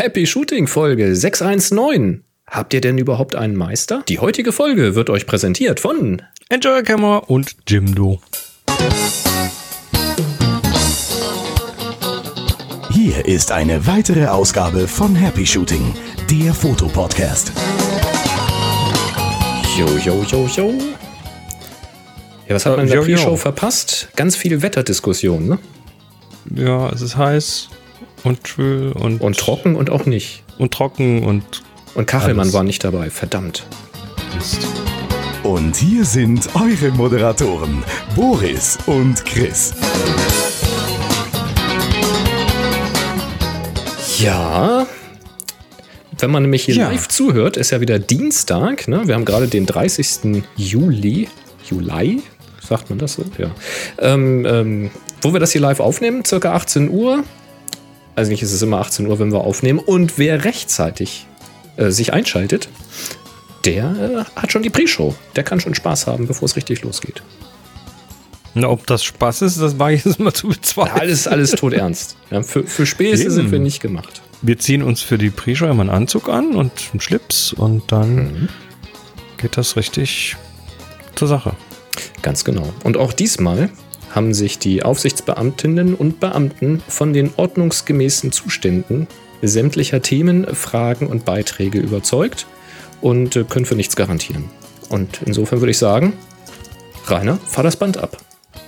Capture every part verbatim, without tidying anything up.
Happy Shooting Folge sechs eins neun. Habt ihr denn überhaupt einen Meister? Die heutige Folge wird euch präsentiert von Enjoy Camera und Jimdo. Hier ist eine weitere Ausgabe von Happy Shooting, der Fotopodcast. Jo, jo, jo, jo. Ja, was hat man in der Jo, jo. Pre-Show verpasst? Ganz viel Wetterdiskussion, ne? Ja, es ist heiß und schwül und, Und trocken und auch nicht. und trocken und Und Kachelmann Alles. war nicht dabei, verdammt. Mist. Und hier sind eure Moderatoren, Boris und Chris. Ja, wenn man nämlich hier Ja. live zuhört, ist ja wieder Dienstag, ne? Wir haben gerade den dreißigsten Juli, Juli, sagt man das so? Ja. Ähm, ähm, wo wir das hier live aufnehmen, circa achtzehn Uhr. Also nicht, ist es immer achtzehn Uhr, wenn wir aufnehmen. Und wer rechtzeitig äh, sich einschaltet, der äh, hat schon die Pre-Show. Der kann schon Spaß haben, bevor es richtig losgeht. Na, ob das Spaß ist, das war jetzt mal zu bezweifeln. Alles, alles tot ernst. Ja, für, für Späße Eben. sind wir nicht gemacht. Wir ziehen uns für die Pre-Show immer einen Anzug an und einen Schlips und dann Mhm. geht das richtig zur Sache. Ganz genau. Und auch diesmal haben sich die Aufsichtsbeamtinnen und Beamten von den ordnungsgemäßen Zuständen sämtlicher Themen, Fragen und Beiträge überzeugt und äh, können für nichts garantieren. Und insofern würde ich sagen, Rainer, fahr das Band ab.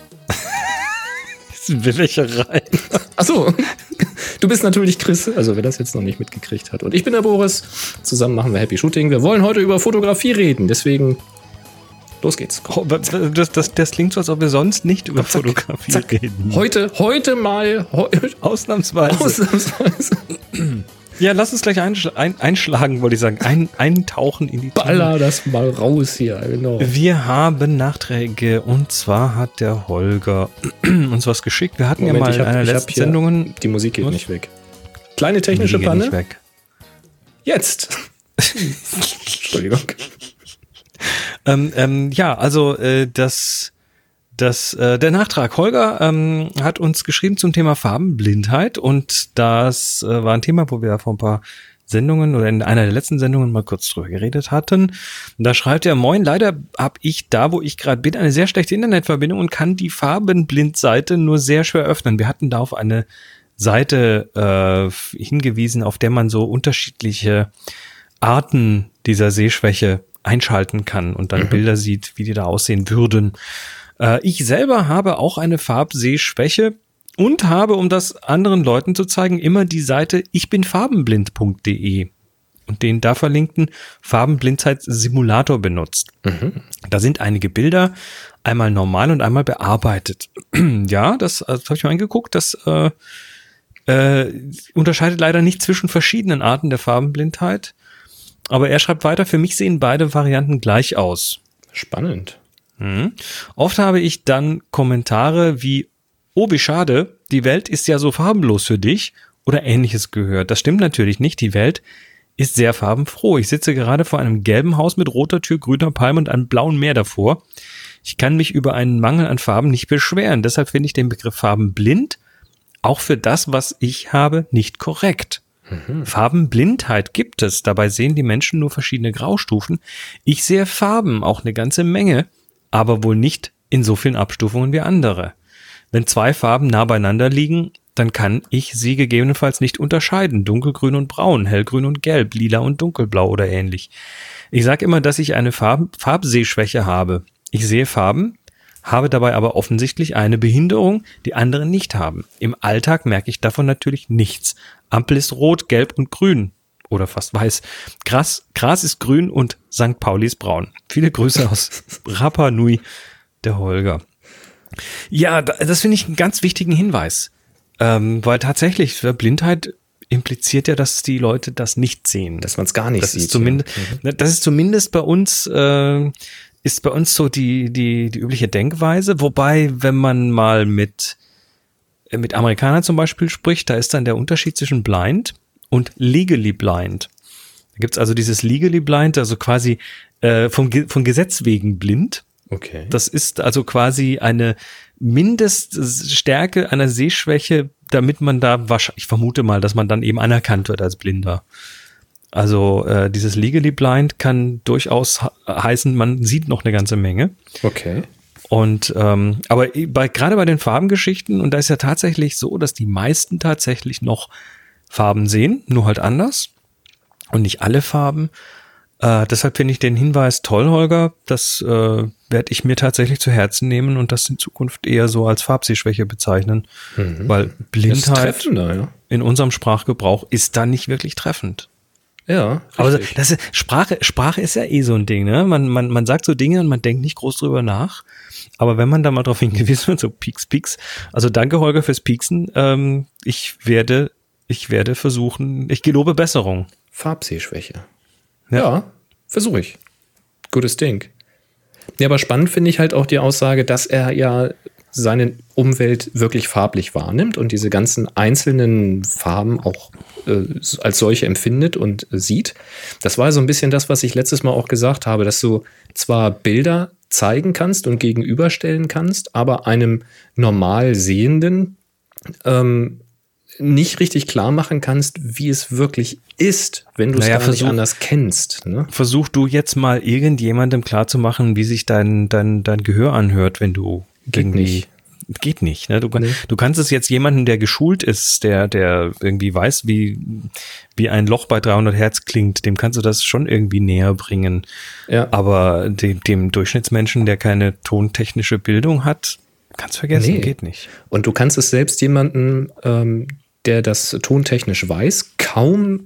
Das sind Bewecherei. Achso, du bist natürlich Chris, also wer das jetzt noch nicht mitgekriegt hat. Und ich bin der Boris. Zusammen machen wir Happy Shooting. Wir wollen heute über Fotografie reden, deswegen los geht's. Oh, das, das, das klingt so, als ob wir sonst nicht über Zack, Fotografie zack. reden. Heute, heute mal, heu, Ausnahmsweise. ausnahmsweise, Ja, lass uns gleich einschl ein, einschlagen, wollte ich sagen. Ein, eintauchen in die Themen. baller das mal raus hier, genau. Wir haben Nachträge und zwar hat der Holger uns was geschickt. Wir hatten Moment, ja mal ich in hab- einer ich hab letzten hier- Sendungen. Die Musik geht Was? nicht weg. Kleine technische Die geht Panne. nicht weg. Jetzt. Entschuldigung. Ähm, ähm, ja, also äh, das, das, äh, der Nachtrag. Holger ähm, hat uns geschrieben zum Thema Farbenblindheit und das äh, war ein Thema, wo wir vor ein paar Sendungen oder in einer der letzten Sendungen mal kurz drüber geredet hatten. Und da schreibt er, moin, leider habe ich da, wo ich gerade bin, eine sehr schlechte Internetverbindung und kann die Farbenblind-Seite nur sehr schwer öffnen. Wir hatten da auf eine Seite äh, hingewiesen, auf der man so unterschiedliche Arten dieser Sehschwäche einschalten kann und dann Mhm. Bilder sieht, wie die da aussehen würden. Äh, ich selber habe auch eine Farbsehschwäche und habe, um das anderen Leuten zu zeigen, immer die Seite ich bin farbenblind punkt de und den da verlinkten Farbenblindheitssimulator benutzt. Mhm. Da sind einige Bilder, einmal normal und einmal bearbeitet. Ja, das, das habe ich mir angeguckt, das äh, äh, unterscheidet leider nicht zwischen verschiedenen Arten der Farbenblindheit. Aber er schreibt weiter, für mich sehen beide Varianten gleich aus. Spannend. Mhm. Oft habe ich dann Kommentare wie, oh, wie schade, die Welt ist ja so farbenlos für dich oder Ähnliches gehört. Das stimmt natürlich nicht, die Welt ist sehr farbenfroh. Ich sitze gerade vor einem gelben Haus mit roter Tür, grüner Palme und einem blauen Meer davor. Ich kann mich über einen Mangel an Farben nicht beschweren. Deshalb finde ich den Begriff farbenblind auch für das, was ich habe, nicht korrekt. Mhm. Farbenblindheit gibt es, dabei sehen die Menschen nur verschiedene Graustufen. Ich sehe Farben, auch eine ganze Menge, aber wohl nicht in so vielen Abstufungen wie andere. Wenn zwei Farben nah beieinander liegen, dann kann ich sie gegebenenfalls nicht unterscheiden. Dunkelgrün und braun, hellgrün und gelb, lila und dunkelblau oder ähnlich. Ich sage immer, dass ich eine Farb- Farbsehschwäche habe. Ich sehe Farben, habe dabei aber offensichtlich eine Behinderung, die andere nicht haben. Im Alltag merke ich davon natürlich nichts. Ampel ist rot, gelb und grün oder fast weiß. Gras, Gras ist grün und Sankt Pauli ist braun. Viele Grüße aus Rapa Nui, der Holger. Ja, da- das finde ich einen ganz wichtigen Hinweis, ähm, weil tatsächlich Blindheit impliziert ja, dass die Leute das nicht sehen. Dass man es gar nicht Das sieht. ist zumindest, ja. das ist zumindest bei uns, äh, ist bei uns so die, die, die übliche Denkweise. Wobei, wenn man mal mit, äh, mit Amerikanern zum Beispiel spricht, da ist dann der Unterschied zwischen blind und legally blind. Da gibt's also dieses legally blind, also quasi äh, vom, Ge- von Gesetz wegen blind. Okay. Das ist also quasi eine Mindeststärke einer Sehschwäche, damit man da wahrscheinlich, ich vermute mal, dass man dann eben anerkannt wird als Blinder. Also äh, dieses Legally Blind kann durchaus heißen, man sieht noch eine ganze Menge. Okay. Und ähm, aber bei, gerade bei den Farbengeschichten, und da ist ja tatsächlich so, dass die meisten tatsächlich noch Farben sehen, nur halt anders. Und nicht alle Farben. Äh, deshalb finde ich den Hinweis toll, Holger. Das äh, werde ich mir tatsächlich zu Herzen nehmen und das in Zukunft eher so als Farbsehschwäche bezeichnen. Mhm. Weil Blindheit ja. in unserem Sprachgebrauch ist da nicht wirklich treffend. Ja, aber das ist, Sprache, Sprache ist ja eh so ein Ding, ne? Man, man, man sagt so Dinge und man denkt nicht groß drüber nach. Aber wenn man da mal drauf hingewiesen wird, so Pieks, Pieks. Also danke, Holger, fürs Pieksen. Ähm, ich werde, ich werde versuchen, ich gelobe Besserung. Farbsehschwäche. Ja, ja versuche ich. Gutes Ding. Ja, aber spannend finde ich halt auch die Aussage, dass er ja seine Umwelt wirklich farblich wahrnimmt und diese ganzen einzelnen Farben auch äh, als solche empfindet und äh, sieht. Das war so ein bisschen das, was ich letztes Mal auch gesagt habe, dass du zwar Bilder zeigen kannst und gegenüberstellen kannst, aber einem normal Sehenden ähm, nicht richtig klar machen kannst, wie es wirklich ist, wenn du es naja, gar versuch, nicht anders kennst. Ne? Versuch du jetzt mal irgendjemandem klarzumachen, wie sich dein, dein, dein Gehör anhört, wenn du Geht nicht. Geht nicht. Ne? Du, Nee. du kannst es jetzt jemanden, der geschult ist, der, der irgendwie weiß, wie, wie ein Loch bei dreihundert Hertz klingt, dem kannst du das schon irgendwie näher bringen. Ja. Aber dem, dem Durchschnittsmenschen, der keine tontechnische Bildung hat, kannst vergessen, Nee. geht nicht. Und du kannst es selbst jemanden, ähm, der das tontechnisch weiß, kaum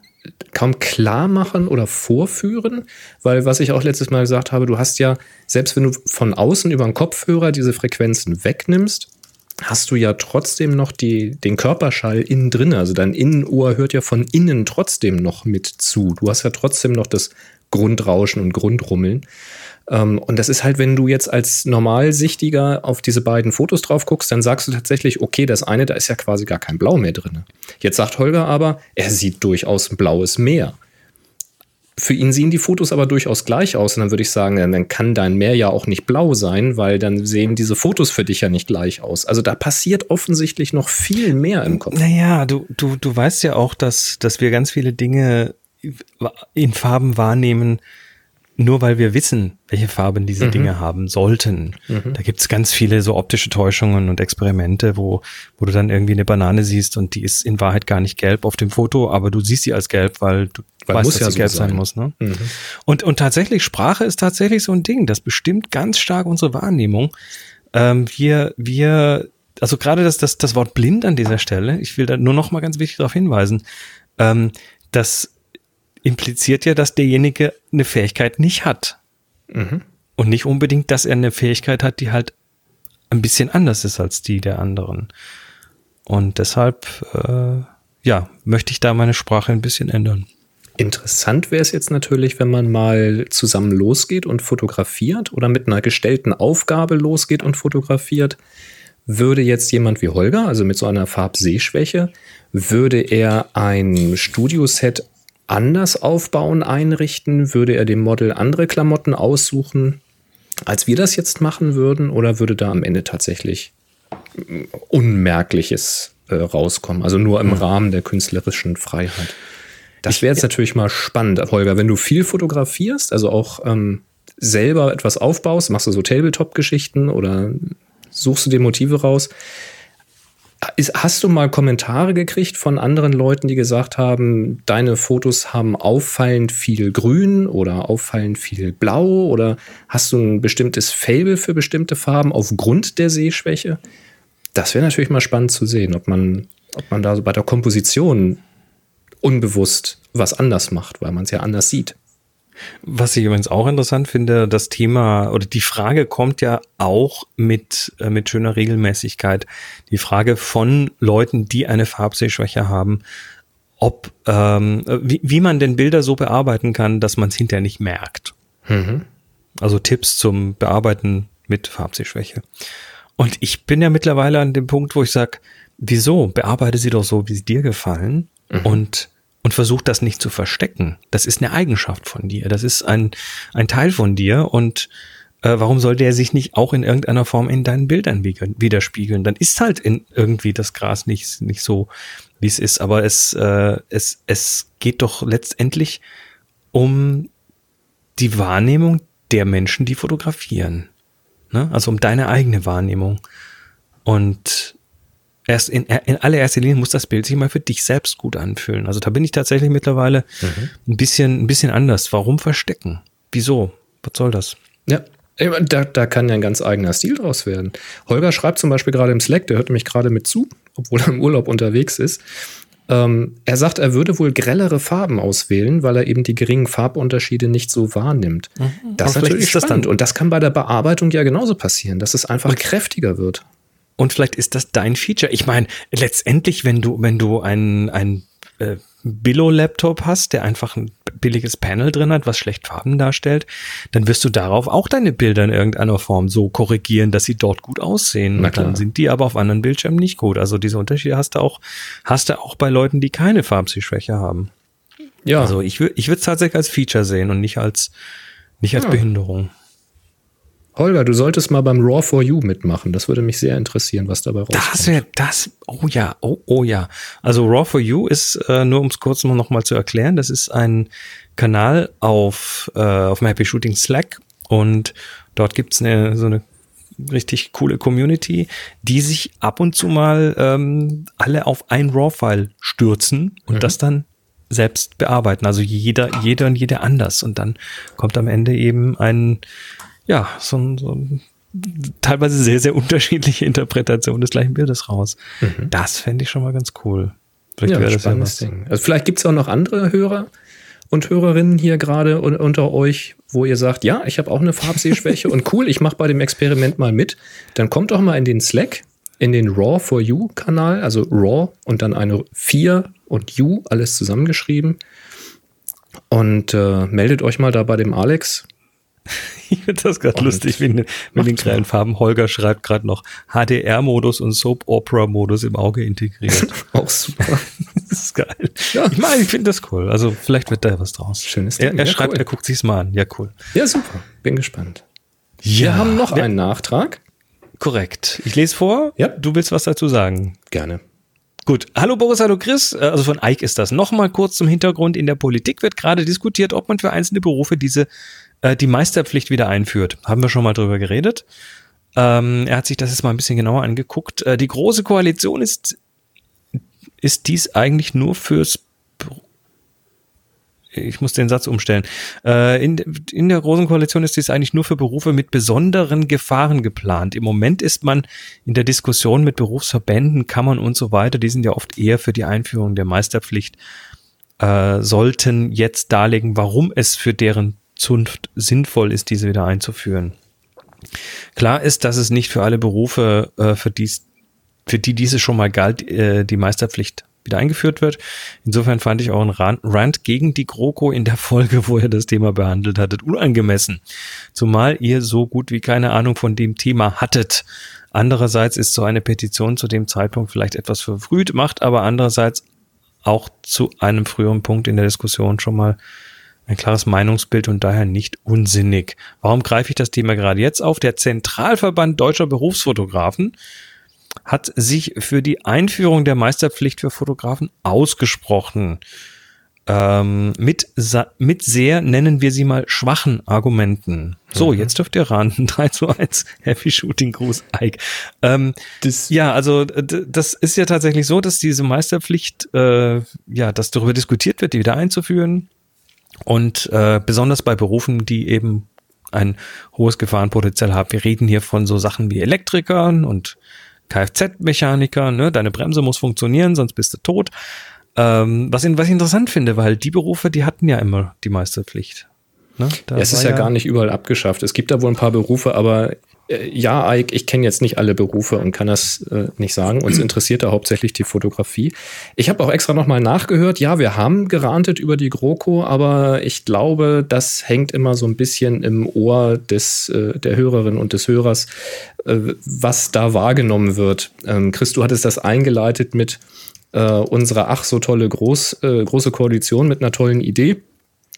kaum klar machen oder vorführen, weil was ich auch letztes Mal gesagt habe, du hast ja, selbst wenn du von außen über den Kopfhörer diese Frequenzen wegnimmst, hast du ja trotzdem noch die, den Körperschall innen drin, also dein Innenohr hört ja von innen trotzdem noch mit zu. Du hast ja trotzdem noch das Grundrauschen und Grundrummeln. Und das ist halt, wenn du jetzt als Normalsichtiger auf diese beiden Fotos drauf guckst, dann sagst du tatsächlich, okay, das eine, da ist ja quasi gar kein Blau mehr drin. Jetzt sagt Holger aber, er sieht durchaus ein blaues Meer. Für ihn sehen die Fotos aber durchaus gleich aus. Und dann würde ich sagen, dann kann dein Meer ja auch nicht blau sein, weil dann sehen diese Fotos für dich ja nicht gleich aus. Also da passiert offensichtlich noch viel mehr im Kopf. Naja, du, du, du weißt ja auch, dass, dass wir ganz viele Dinge in Farben wahrnehmen, nur weil wir wissen, welche Farben diese mhm. Dinge haben sollten. Mhm. Da gibt's ganz viele so optische Täuschungen und Experimente, wo wo du dann irgendwie eine Banane siehst und die ist in Wahrheit gar nicht gelb auf dem Foto, aber du siehst sie als gelb, weil du weil weißt, dass ja sie so gelb sein, sein muss. Ne? Mhm. Und und tatsächlich, Sprache ist tatsächlich so ein Ding, das bestimmt ganz stark unsere Wahrnehmung. Ähm, wir, wir, also gerade das, das, das Wort blind an dieser Stelle, ich will da nur noch mal ganz wichtig darauf hinweisen, ähm, dass impliziert ja, dass derjenige eine Fähigkeit nicht hat. Mhm. Und nicht unbedingt, dass er eine Fähigkeit hat, die halt ein bisschen anders ist als die der anderen. Und deshalb, äh, ja, möchte ich da meine Sprache ein bisschen ändern. Interessant wäre es jetzt natürlich, wenn man mal zusammen losgeht und fotografiert oder mit einer gestellten Aufgabe losgeht und fotografiert. Würde jetzt jemand wie Holger, also mit so einer Farbsehschwäche, würde er ein Studioset anders aufbauen, einrichten? Würde er dem Model andere Klamotten aussuchen, als wir das jetzt machen würden? Oder würde da am Ende tatsächlich Unmerkliches äh, rauskommen? Also nur im Rahmen der künstlerischen Freiheit. Das wäre jetzt natürlich mal spannend, Holger, wenn du viel fotografierst, also auch ähm, selber etwas aufbaust, machst du so Tabletop-Geschichten oder suchst du dir Motive raus. Hast du mal Kommentare gekriegt von anderen Leuten, die gesagt haben, deine Fotos haben auffallend viel Grün oder auffallend viel Blau? Oder hast du ein bestimmtes Faible für bestimmte Farben aufgrund der Sehschwäche? Das wäre natürlich mal spannend zu sehen, ob man, ob man da so bei der Komposition unbewusst was anders macht, weil man es ja anders sieht. Was ich übrigens auch interessant finde, das Thema oder die Frage kommt ja auch mit, äh, mit schöner Regelmäßigkeit. Die Frage von Leuten, die eine Farbsehschwäche haben, ob, ähm, wie, wie man denn Bilder so bearbeiten kann, dass man es hinterher nicht merkt. Mhm. Also Tipps zum Bearbeiten mit Farbsehschwäche. Und ich bin ja mittlerweile an dem Punkt, wo ich sage, wieso? Bearbeite sie doch so, wie sie dir gefallen. Mhm. Und Und versuch das nicht zu verstecken. Das ist eine Eigenschaft von dir. Das ist ein, ein Teil von dir. Und äh, warum soll der sich nicht auch in irgendeiner Form in deinen Bildern widerspiegeln? Dann ist halt in irgendwie das Gras nicht, nicht so, wie es ist. Aber es, äh, es, es geht doch letztendlich um die Wahrnehmung der Menschen, die fotografieren. Ne? Also um deine eigene Wahrnehmung. Und erst in, in allererster Linie muss das Bild sich mal für dich selbst gut anfühlen. Also da bin ich tatsächlich mittlerweile mhm. ein bisschen, ein bisschen anders. Warum verstecken? Wieso? Was soll das? Ja, da, da kann ja ein ganz eigener Stil draus werden. Holger schreibt zum Beispiel gerade im Slack, der hört mich gerade mit zu, obwohl er im Urlaub unterwegs ist. Ähm, er sagt, er würde wohl grellere Farben auswählen, weil er eben die geringen Farbunterschiede nicht so wahrnimmt. Mhm. Das ist natürlich ist das spannend. Dann und das kann bei der Bearbeitung ja genauso passieren, dass es einfach und, kräftiger wird. Und vielleicht ist das dein Feature. Ich meine, letztendlich, wenn du, wenn du ein, ein äh, Billo-Laptop hast, der einfach ein billiges Panel drin hat, was schlecht Farben darstellt, dann wirst du darauf auch deine Bilder in irgendeiner Form so korrigieren, dass sie dort gut aussehen. Und dann sind die aber auf anderen Bildschirmen nicht gut. Also diese Unterschiede hast du auch, hast du auch bei Leuten, die keine Farbsehschwäche haben. Ja. Also ich würde, ich würde es tatsächlich als Feature sehen und nicht als, nicht als ja. Behinderung. Holger, du solltest mal beim Raw for You mitmachen. Das würde mich sehr interessieren, was dabei rauskommt. Das wäre das, oh ja, oh, oh ja. Also Raw for You ist, äh, nur um es kurz noch mal zu erklären, das ist ein Kanal auf, äh, auf dem Happy Shooting Slack und dort gibt's eine, so eine richtig coole Community, die sich ab und zu mal ähm, alle auf ein RAW-File stürzen und mhm. das dann selbst bearbeiten. Also jeder, jeder und jeder anders. Und dann kommt am Ende eben ein Ja, so ein, so ein teilweise sehr, sehr unterschiedliche Interpretation des gleichen Bildes raus. Mhm. Das fände ich schon mal ganz cool. Vielleicht ja, wäre das spannendes ja Ding. Also vielleicht gibt es auch noch andere Hörer und Hörerinnen hier gerade unter euch, wo ihr sagt, ja, ich habe auch eine Farbsehschwäche und cool, ich mache bei dem Experiment mal mit. Dann kommt doch mal in den Slack, in den Raw for You Kanal, also Raw und dann eine vier und You, alles zusammengeschrieben. Und äh, meldet euch mal da bei dem Alex. Ich finde das gerade lustig, mit, mit den kleinen Farben. Holger schreibt gerade noch H D R-Modus und Soap-Opera-Modus im Auge integriert. Auch super. Das ist geil. Ja. Ich meine, ich finde das cool. Also vielleicht wird da was draus. Schönes Ding. Er, er ja, schreibt, cool. Er guckt sich's mal an. Ja, cool. Ja, super. Bin gespannt. Ja, wir haben noch einen Nachtrag. Korrekt. Ich lese vor. Ja. Du willst was dazu sagen? Gerne. Gut. Hallo Boris, hallo Chris. Also von Ike ist das. Nochmal kurz zum Hintergrund. In der Politik wird gerade diskutiert, ob man für einzelne Berufe diese die Meisterpflicht wieder einführt. Haben wir schon mal drüber geredet. Ähm, er hat sich das jetzt mal ein bisschen genauer angeguckt. Äh, die Große Koalition ist, ist dies eigentlich nur fürs, ich muss den Satz umstellen. Äh, in, in der Großen Koalition ist dies eigentlich nur für Berufe mit besonderen Gefahren geplant. Im Moment ist man in der Diskussion mit Berufsverbänden, Kammern und so weiter, die sind ja oft eher für die Einführung der Meisterpflicht, äh, sollten jetzt darlegen, warum es für deren Zunft sinnvoll ist, diese wieder einzuführen. Klar ist, dass es nicht für alle Berufe, äh, für, dies, für die diese schon mal galt, äh, die Meisterpflicht wieder eingeführt wird. Insofern fand ich auch einen Rant gegen die GroKo in der Folge, wo ihr das Thema behandelt hattet, unangemessen. Zumal ihr so gut wie keine Ahnung von dem Thema hattet. Andererseits ist so eine Petition zu dem Zeitpunkt vielleicht etwas verfrüht, macht aber andererseits auch zu einem früheren Punkt in der Diskussion schon mal ein klares Meinungsbild und daher nicht unsinnig. Warum greife ich das Thema gerade jetzt auf? Der Zentralverband Deutscher Berufsfotografen hat sich für die Einführung der Meisterpflicht für Fotografen ausgesprochen. Ähm, mit, mit sehr, nennen wir sie mal, schwachen Argumenten. So, mhm. Jetzt dürft ihr raten. drei zu eins, Happy Shooting, Gruß, Ike. Ähm, das ja, also d- das ist ja tatsächlich so, dass diese Meisterpflicht, äh, ja, dass darüber diskutiert wird, die wieder einzuführen. Und äh, besonders bei Berufen, die eben ein hohes Gefahrenpotenzial haben. Wir reden hier von so Sachen wie Elektrikern und Kfz-Mechanikern. Ne? Deine Bremse muss funktionieren, sonst bist du tot. Ähm, was, in, was ich interessant finde, weil die Berufe, die hatten ja immer die Meisterpflicht. Ne? Ja, es ist ja, ja gar nicht überall abgeschafft. Es gibt da wohl ein paar Berufe, aber äh, ja, Ike, ich kenne jetzt nicht alle Berufe und kann das äh, nicht sagen. Uns interessiert da hauptsächlich die Fotografie. Ich habe auch extra nochmal nachgehört. Ja, wir haben gerantet über die GroKo, aber ich glaube, das hängt immer so ein bisschen im Ohr des, äh, der Hörerin und des Hörers, äh, was da wahrgenommen wird. Ähm, Chris, du hattest das eingeleitet mit äh, unserer ach so tolle Groß, äh, große Koalition mit einer tollen Idee.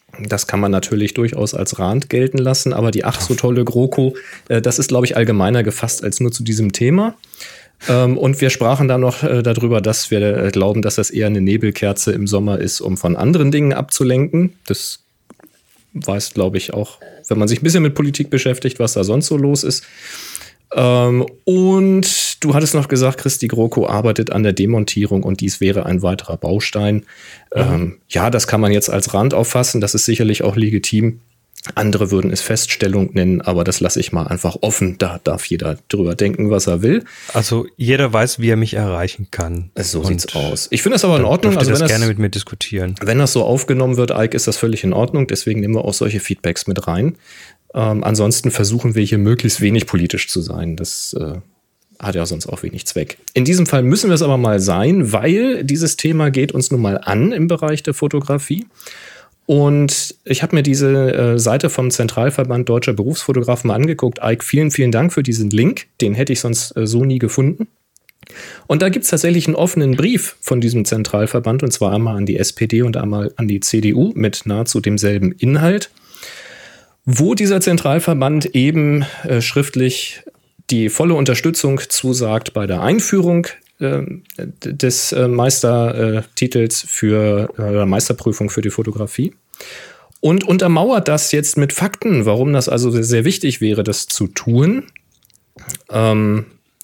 Das kann man natürlich durchaus als Rand gelten lassen, aber die ach so tolle GroKo, äh, das ist, glaube ich, allgemeiner gefasst als nur zu diesem Thema. Ähm, und wir sprachen dann noch äh, darüber, dass wir äh, glauben, dass das eher eine Nebelkerze im Sommer ist, um von anderen Dingen abzulenken. Das weiß, glaube ich, auch, wenn man sich ein bisschen mit Politik beschäftigt, was da sonst so los ist. Ähm, und du hattest noch gesagt, Chris, die GroKo arbeitet an der Demontierung und dies wäre ein weiterer Baustein. Mhm. Ähm, ja, das kann man jetzt als Rand auffassen, das ist sicherlich auch legitim. Andere würden es Feststellung nennen, aber das lasse ich mal einfach offen. Da darf jeder drüber denken, was er will. Also jeder weiß, wie er mich erreichen kann. So sieht's aus. Ich finde das aber in Ordnung. Also wenn das das gerne mit mir diskutieren. Wenn das so aufgenommen wird, Ike, ist das völlig in Ordnung. Deswegen nehmen wir auch solche Feedbacks mit rein. Ähm, ansonsten versuchen wir hier möglichst wenig politisch zu sein. Das äh, hat ja sonst auch wenig Zweck. In diesem Fall müssen wir es aber mal sein, weil dieses Thema geht uns nun mal an im Bereich der Fotografie. Und ich habe mir diese äh, Seite vom Zentralverband Deutscher Berufsfotografen mal angeguckt. Ike, vielen, vielen Dank für diesen Link. Den hätte ich sonst äh, so nie gefunden. Und da gibt es tatsächlich einen offenen Brief von diesem Zentralverband, und zwar einmal an die S P D und einmal an die C D U mit nahezu demselben Inhalt, wo dieser Zentralverband eben äh, schriftlich die volle Unterstützung zusagt bei der Einführung äh, des äh, Meistertitels für äh, Meisterprüfung für die Fotografie und untermauert das jetzt mit Fakten, warum das also sehr wichtig wäre, das zu tun. Ähm,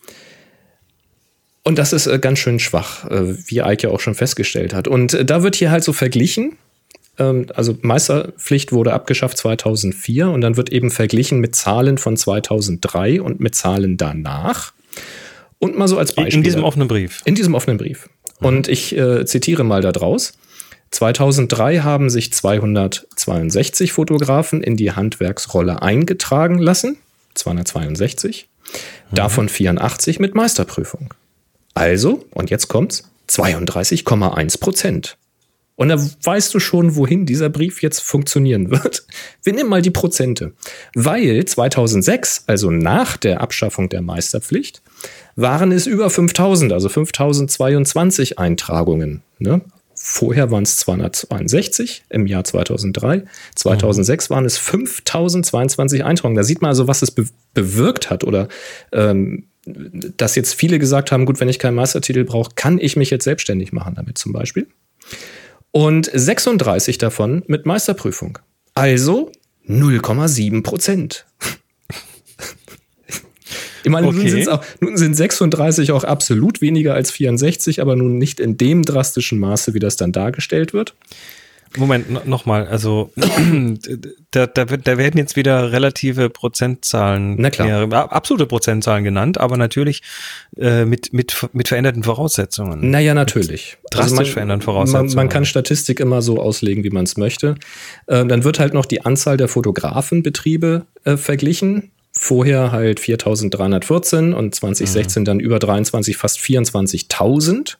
und das ist äh, ganz schön schwach, äh, wie Ike ja auch schon festgestellt hat. Und äh, da wird hier halt so verglichen. Also Meisterpflicht wurde abgeschafft zweitausendvier und dann wird eben verglichen mit Zahlen von zweitausenddrei und mit Zahlen danach. Und mal so als Beispiel. In diesem offenen Brief. In diesem offenen Brief. Mhm. Und ich äh, zitiere mal da draus. zweitausenddrei haben sich zweihundertzweiundsechzig Fotografen in die Handwerksrolle eingetragen lassen. zweihundertzweiundsechzig. Mhm. Davon vierundachtzig mit Meisterprüfung. Also, und jetzt kommt's, zweiunddreißig Komma eins Prozent. Und da weißt du schon, wohin dieser Brief jetzt funktionieren wird. Wir nehmen mal die Prozente. Weil zweitausendsechs, also nach der Abschaffung der Meisterpflicht, waren es über fünftausend, also fünftausendzweiundzwanzig Eintragungen. Ne? Vorher waren es zweihundertzweiundsechzig im Jahr zweitausenddrei. zweitausendsechs waren es fünftausendzweiundzwanzig Eintragungen. Da sieht man also, was es be- bewirkt hat. Oder ähm, dass jetzt viele gesagt haben, gut, wenn ich keinen Meistertitel brauche, kann ich mich jetzt selbstständig machen damit zum Beispiel. Und sechsunddreißig davon mit Meisterprüfung. Also null Komma sieben Prozent. Ich meine, okay. nun, sind's auch, nun sind sechsunddreißig auch absolut weniger als vierundsechzig, aber nun nicht in dem drastischen Maße, wie das dann dargestellt wird. Moment, no, nochmal, also da, da, da werden jetzt wieder relative Prozentzahlen, Na klar. Ja, absolute Prozentzahlen genannt, aber natürlich äh, mit, mit, mit veränderten Voraussetzungen. Naja, natürlich. Mit drastisch also man, veränderten Voraussetzungen. Man, man kann Statistik immer so auslegen, wie man es möchte. Äh, dann wird halt noch die Anzahl der Fotografenbetriebe äh, verglichen. Vorher halt viertausenddreihundertvierzehn und zwanzig sechzehn mhm. dann über dreiundzwanzig, fast vierundzwanzigtausend.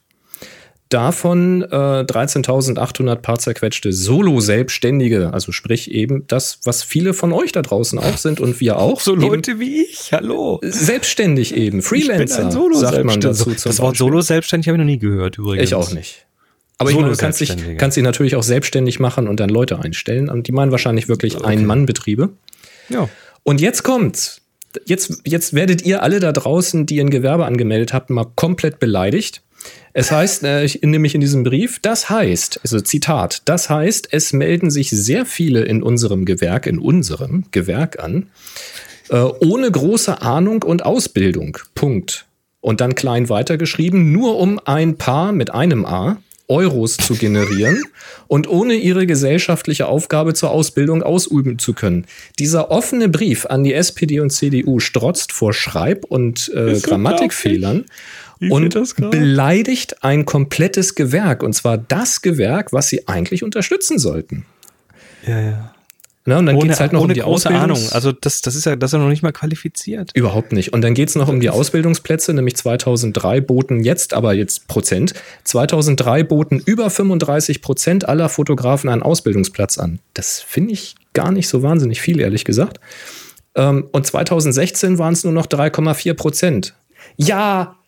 Davon äh, dreizehntausendachthundert paar zerquetschte Solo-Selbstständige, also sprich eben das, was viele von euch da draußen auch sind und wir auch. So Leute wie ich, hallo. Selbstständig eben, Freelancer, sagt man dazu. Das Wort Solo-Selbstständig habe ich noch nie gehört übrigens. Ich auch nicht. Aber ich meine, du kannst dich, kannst dich natürlich auch selbstständig machen und dann Leute einstellen. Und die meinen wahrscheinlich wirklich okay. Ein-Mann-Betriebe. Ja. Und jetzt kommt's. Jetzt, jetzt werdet ihr alle da draußen, die ein Gewerbe angemeldet habt, mal komplett beleidigt. Es heißt, äh, ich, nämlich in diesem Brief, das heißt, also Zitat, das heißt, es melden sich sehr viele in unserem Gewerk, in unserem Gewerk an, äh, ohne große Ahnung und Ausbildung. Punkt. Und dann klein weitergeschrieben, nur um ein paar mit einem A Euros zu generieren und ohne ihre gesellschaftliche Aufgabe zur Ausbildung ausüben zu können. Dieser offene Brief an die S P D und C D U strotzt vor Schreib- und äh, Grammatikfehlern und beleidigt ein komplettes Gewerk. Und zwar das Gewerk, was sie eigentlich unterstützen sollten. Ja, ja. Na, und dann ohne, geht's halt noch ohne um die große Ausbildungs- Ahnung. Also das, das ist ja, das ist ja noch nicht mal qualifiziert. Überhaupt nicht. Und dann geht's noch um die Ausbildungsplätze, nämlich zweitausenddrei boten jetzt, aber jetzt Prozent, zweitausenddrei boten über fünfunddreißig Prozent aller Fotografen einen Ausbildungsplatz an. Das finde ich gar nicht so wahnsinnig viel, ehrlich gesagt. Und zweitausendsechzehn waren es nur noch drei Komma vier Prozent. Ja,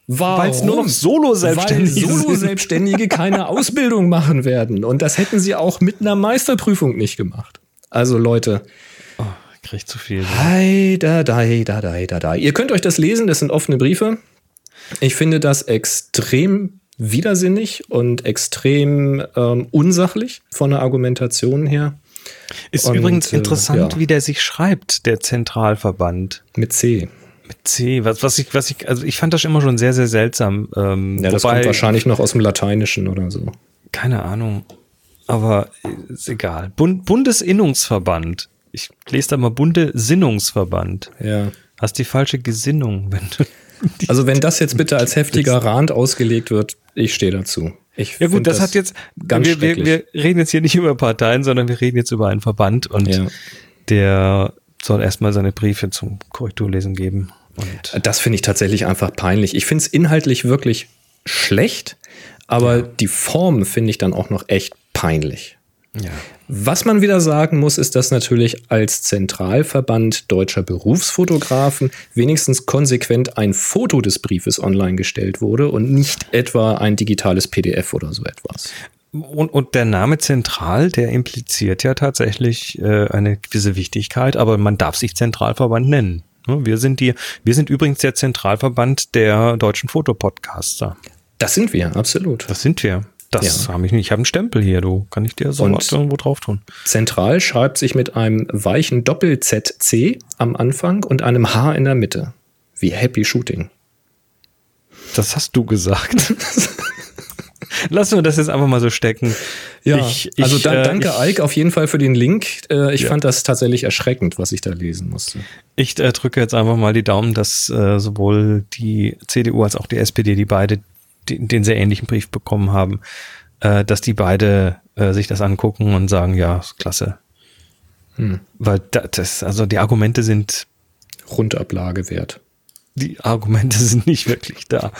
Warum? Weil es nur noch Solo-Selbstständige Weil Solo-Selbstständige keine Ausbildung machen werden. Und das hätten sie auch mit einer Meisterprüfung nicht gemacht. Also Leute. Oh, ich krieg zu viel. Hei, da, da, da, da, da, da. Ihr könnt euch das lesen, das sind offene Briefe. Ich finde das extrem widersinnig und extrem ähm, unsachlich von der Argumentation her. Ist und, übrigens interessant, äh, ja. wie der sich schreibt, der Zentralverband. Mit C. Mit C, was, was ich, was ich, also ich fand das immer schon sehr, sehr seltsam. Ähm, Ja, das wobei, kommt wahrscheinlich noch aus dem Lateinischen oder so. Keine Ahnung, aber ist egal. Bund, Bundesinnungsverband. Ich lese da mal Bundesinnungsverband. Ja. Hast die falsche Gesinnung, wenn du. Also wenn das jetzt bitte als heftiger Rand ausgelegt wird, ich stehe dazu. Ich Ja gut, das, das hat jetzt, ganz wir, wir, wir reden jetzt hier nicht über Parteien, sondern wir reden jetzt über einen Verband und Ja. der soll erstmal seine Briefe zum Korrekturlesen geben. Und Das finde ich tatsächlich einfach peinlich. Ich finde es inhaltlich wirklich schlecht, aber ja. die Form finde ich dann auch noch echt peinlich. ja. Was man wieder sagen muss, ist, dass natürlich als Zentralverband deutscher Berufsfotografen wenigstens konsequent ein Foto des Briefes online gestellt wurde und nicht etwa ein digitales P D F oder so etwas. Und, und der Name Zentral, der impliziert ja tatsächlich äh, eine gewisse Wichtigkeit, aber man darf sich Zentralverband nennen. Wir sind die, wir sind übrigens der Zentralverband der deutschen Fotopodcaster. Das sind wir, absolut. Das sind wir. Das Ja. habe ich nicht. Ich habe einen Stempel hier, du. Kann ich dir so Und irgendwo drauf tun? Zentral schreibt sich mit einem weichen Doppel-Z C am Anfang und einem H in der Mitte. Wie Happy Shooting. Das hast du gesagt. Lassen wir das jetzt einfach mal so stecken. Ja, ich, ich, also da, äh, danke ich, Ike auf jeden Fall für den Link. Äh, ich Ja. fand das tatsächlich erschreckend, was ich da lesen musste. Ich äh, drücke jetzt einfach mal die Daumen, dass äh, sowohl die C D U als auch die S P D, die beide die, den sehr ähnlichen Brief bekommen haben, äh, dass die beide äh, sich das angucken und sagen, ja, ist klasse. Hm. Weil da, das, also die Argumente sind, Rundablage wert. die Argumente sind nicht wirklich da.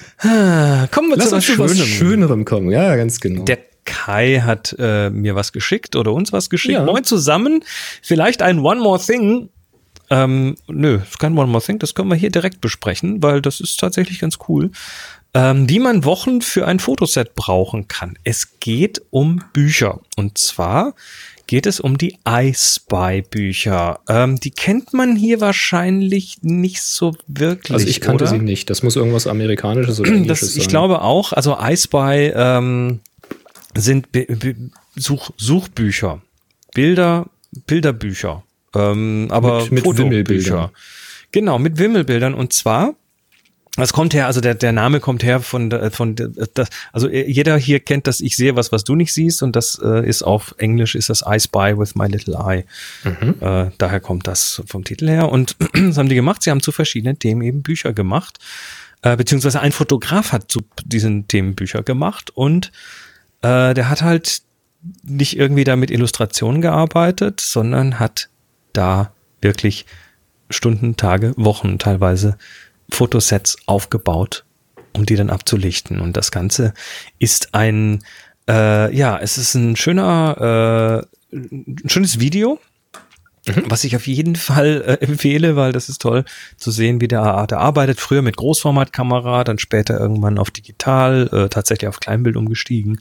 Ah, kommen wir Lass zu was uns zu was Schönem. Schönerem kommen. Ja, ganz genau. Der Kai hat äh, mir was geschickt oder uns was geschickt. Ja. Moin zusammen. Vielleicht ein One More Thing. Ähm, nö, ist kein One More Thing. Das können wir hier direkt besprechen, weil das ist tatsächlich ganz cool. Ähm, wie man Wochen für ein Fotoset brauchen kann. Es geht um Bücher. Und zwar geht es um die iSpy-Bücher. Ähm, die kennt man hier wahrscheinlich nicht so wirklich. also ich kannte oder? sie nicht. Das muss irgendwas Amerikanisches oder Englisches Das, sein. ich glaube auch. Also iSpy ähm, sind Be Be Such Suchbücher, Bilder, Bilderbücher, ähm, aber Mit- mit Fotobücher. Wimmelbildern. Genau, mit Wimmelbildern. Und zwar, das kommt her, also der, der Name kommt her von, der- von der- das, also jeder hier kennt das, ich sehe was, was du nicht siehst, und das äh, ist auf Englisch, ist das I Spy with my little eye. Mhm. Äh, daher kommt das vom Titel her. Und was haben die gemacht? Sie haben zu verschiedenen Themen eben Bücher gemacht, äh, beziehungsweise ein Fotograf hat zu diesen Themen Bücher gemacht, und äh, der hat halt nicht irgendwie da mit Illustrationen gearbeitet, sondern hat da wirklich Stunden, Tage, Wochen teilweise Fotosets aufgebaut, um die dann abzulichten. Und das Ganze ist ein, äh, ja, es ist ein schöner, äh, ein schönes Video, mhm. was ich auf jeden Fall äh, empfehle, weil das ist toll zu sehen, wie der, der arbeitet. Früher mit Großformatkamera, dann später irgendwann auf digital, äh, tatsächlich auf Kleinbild umgestiegen.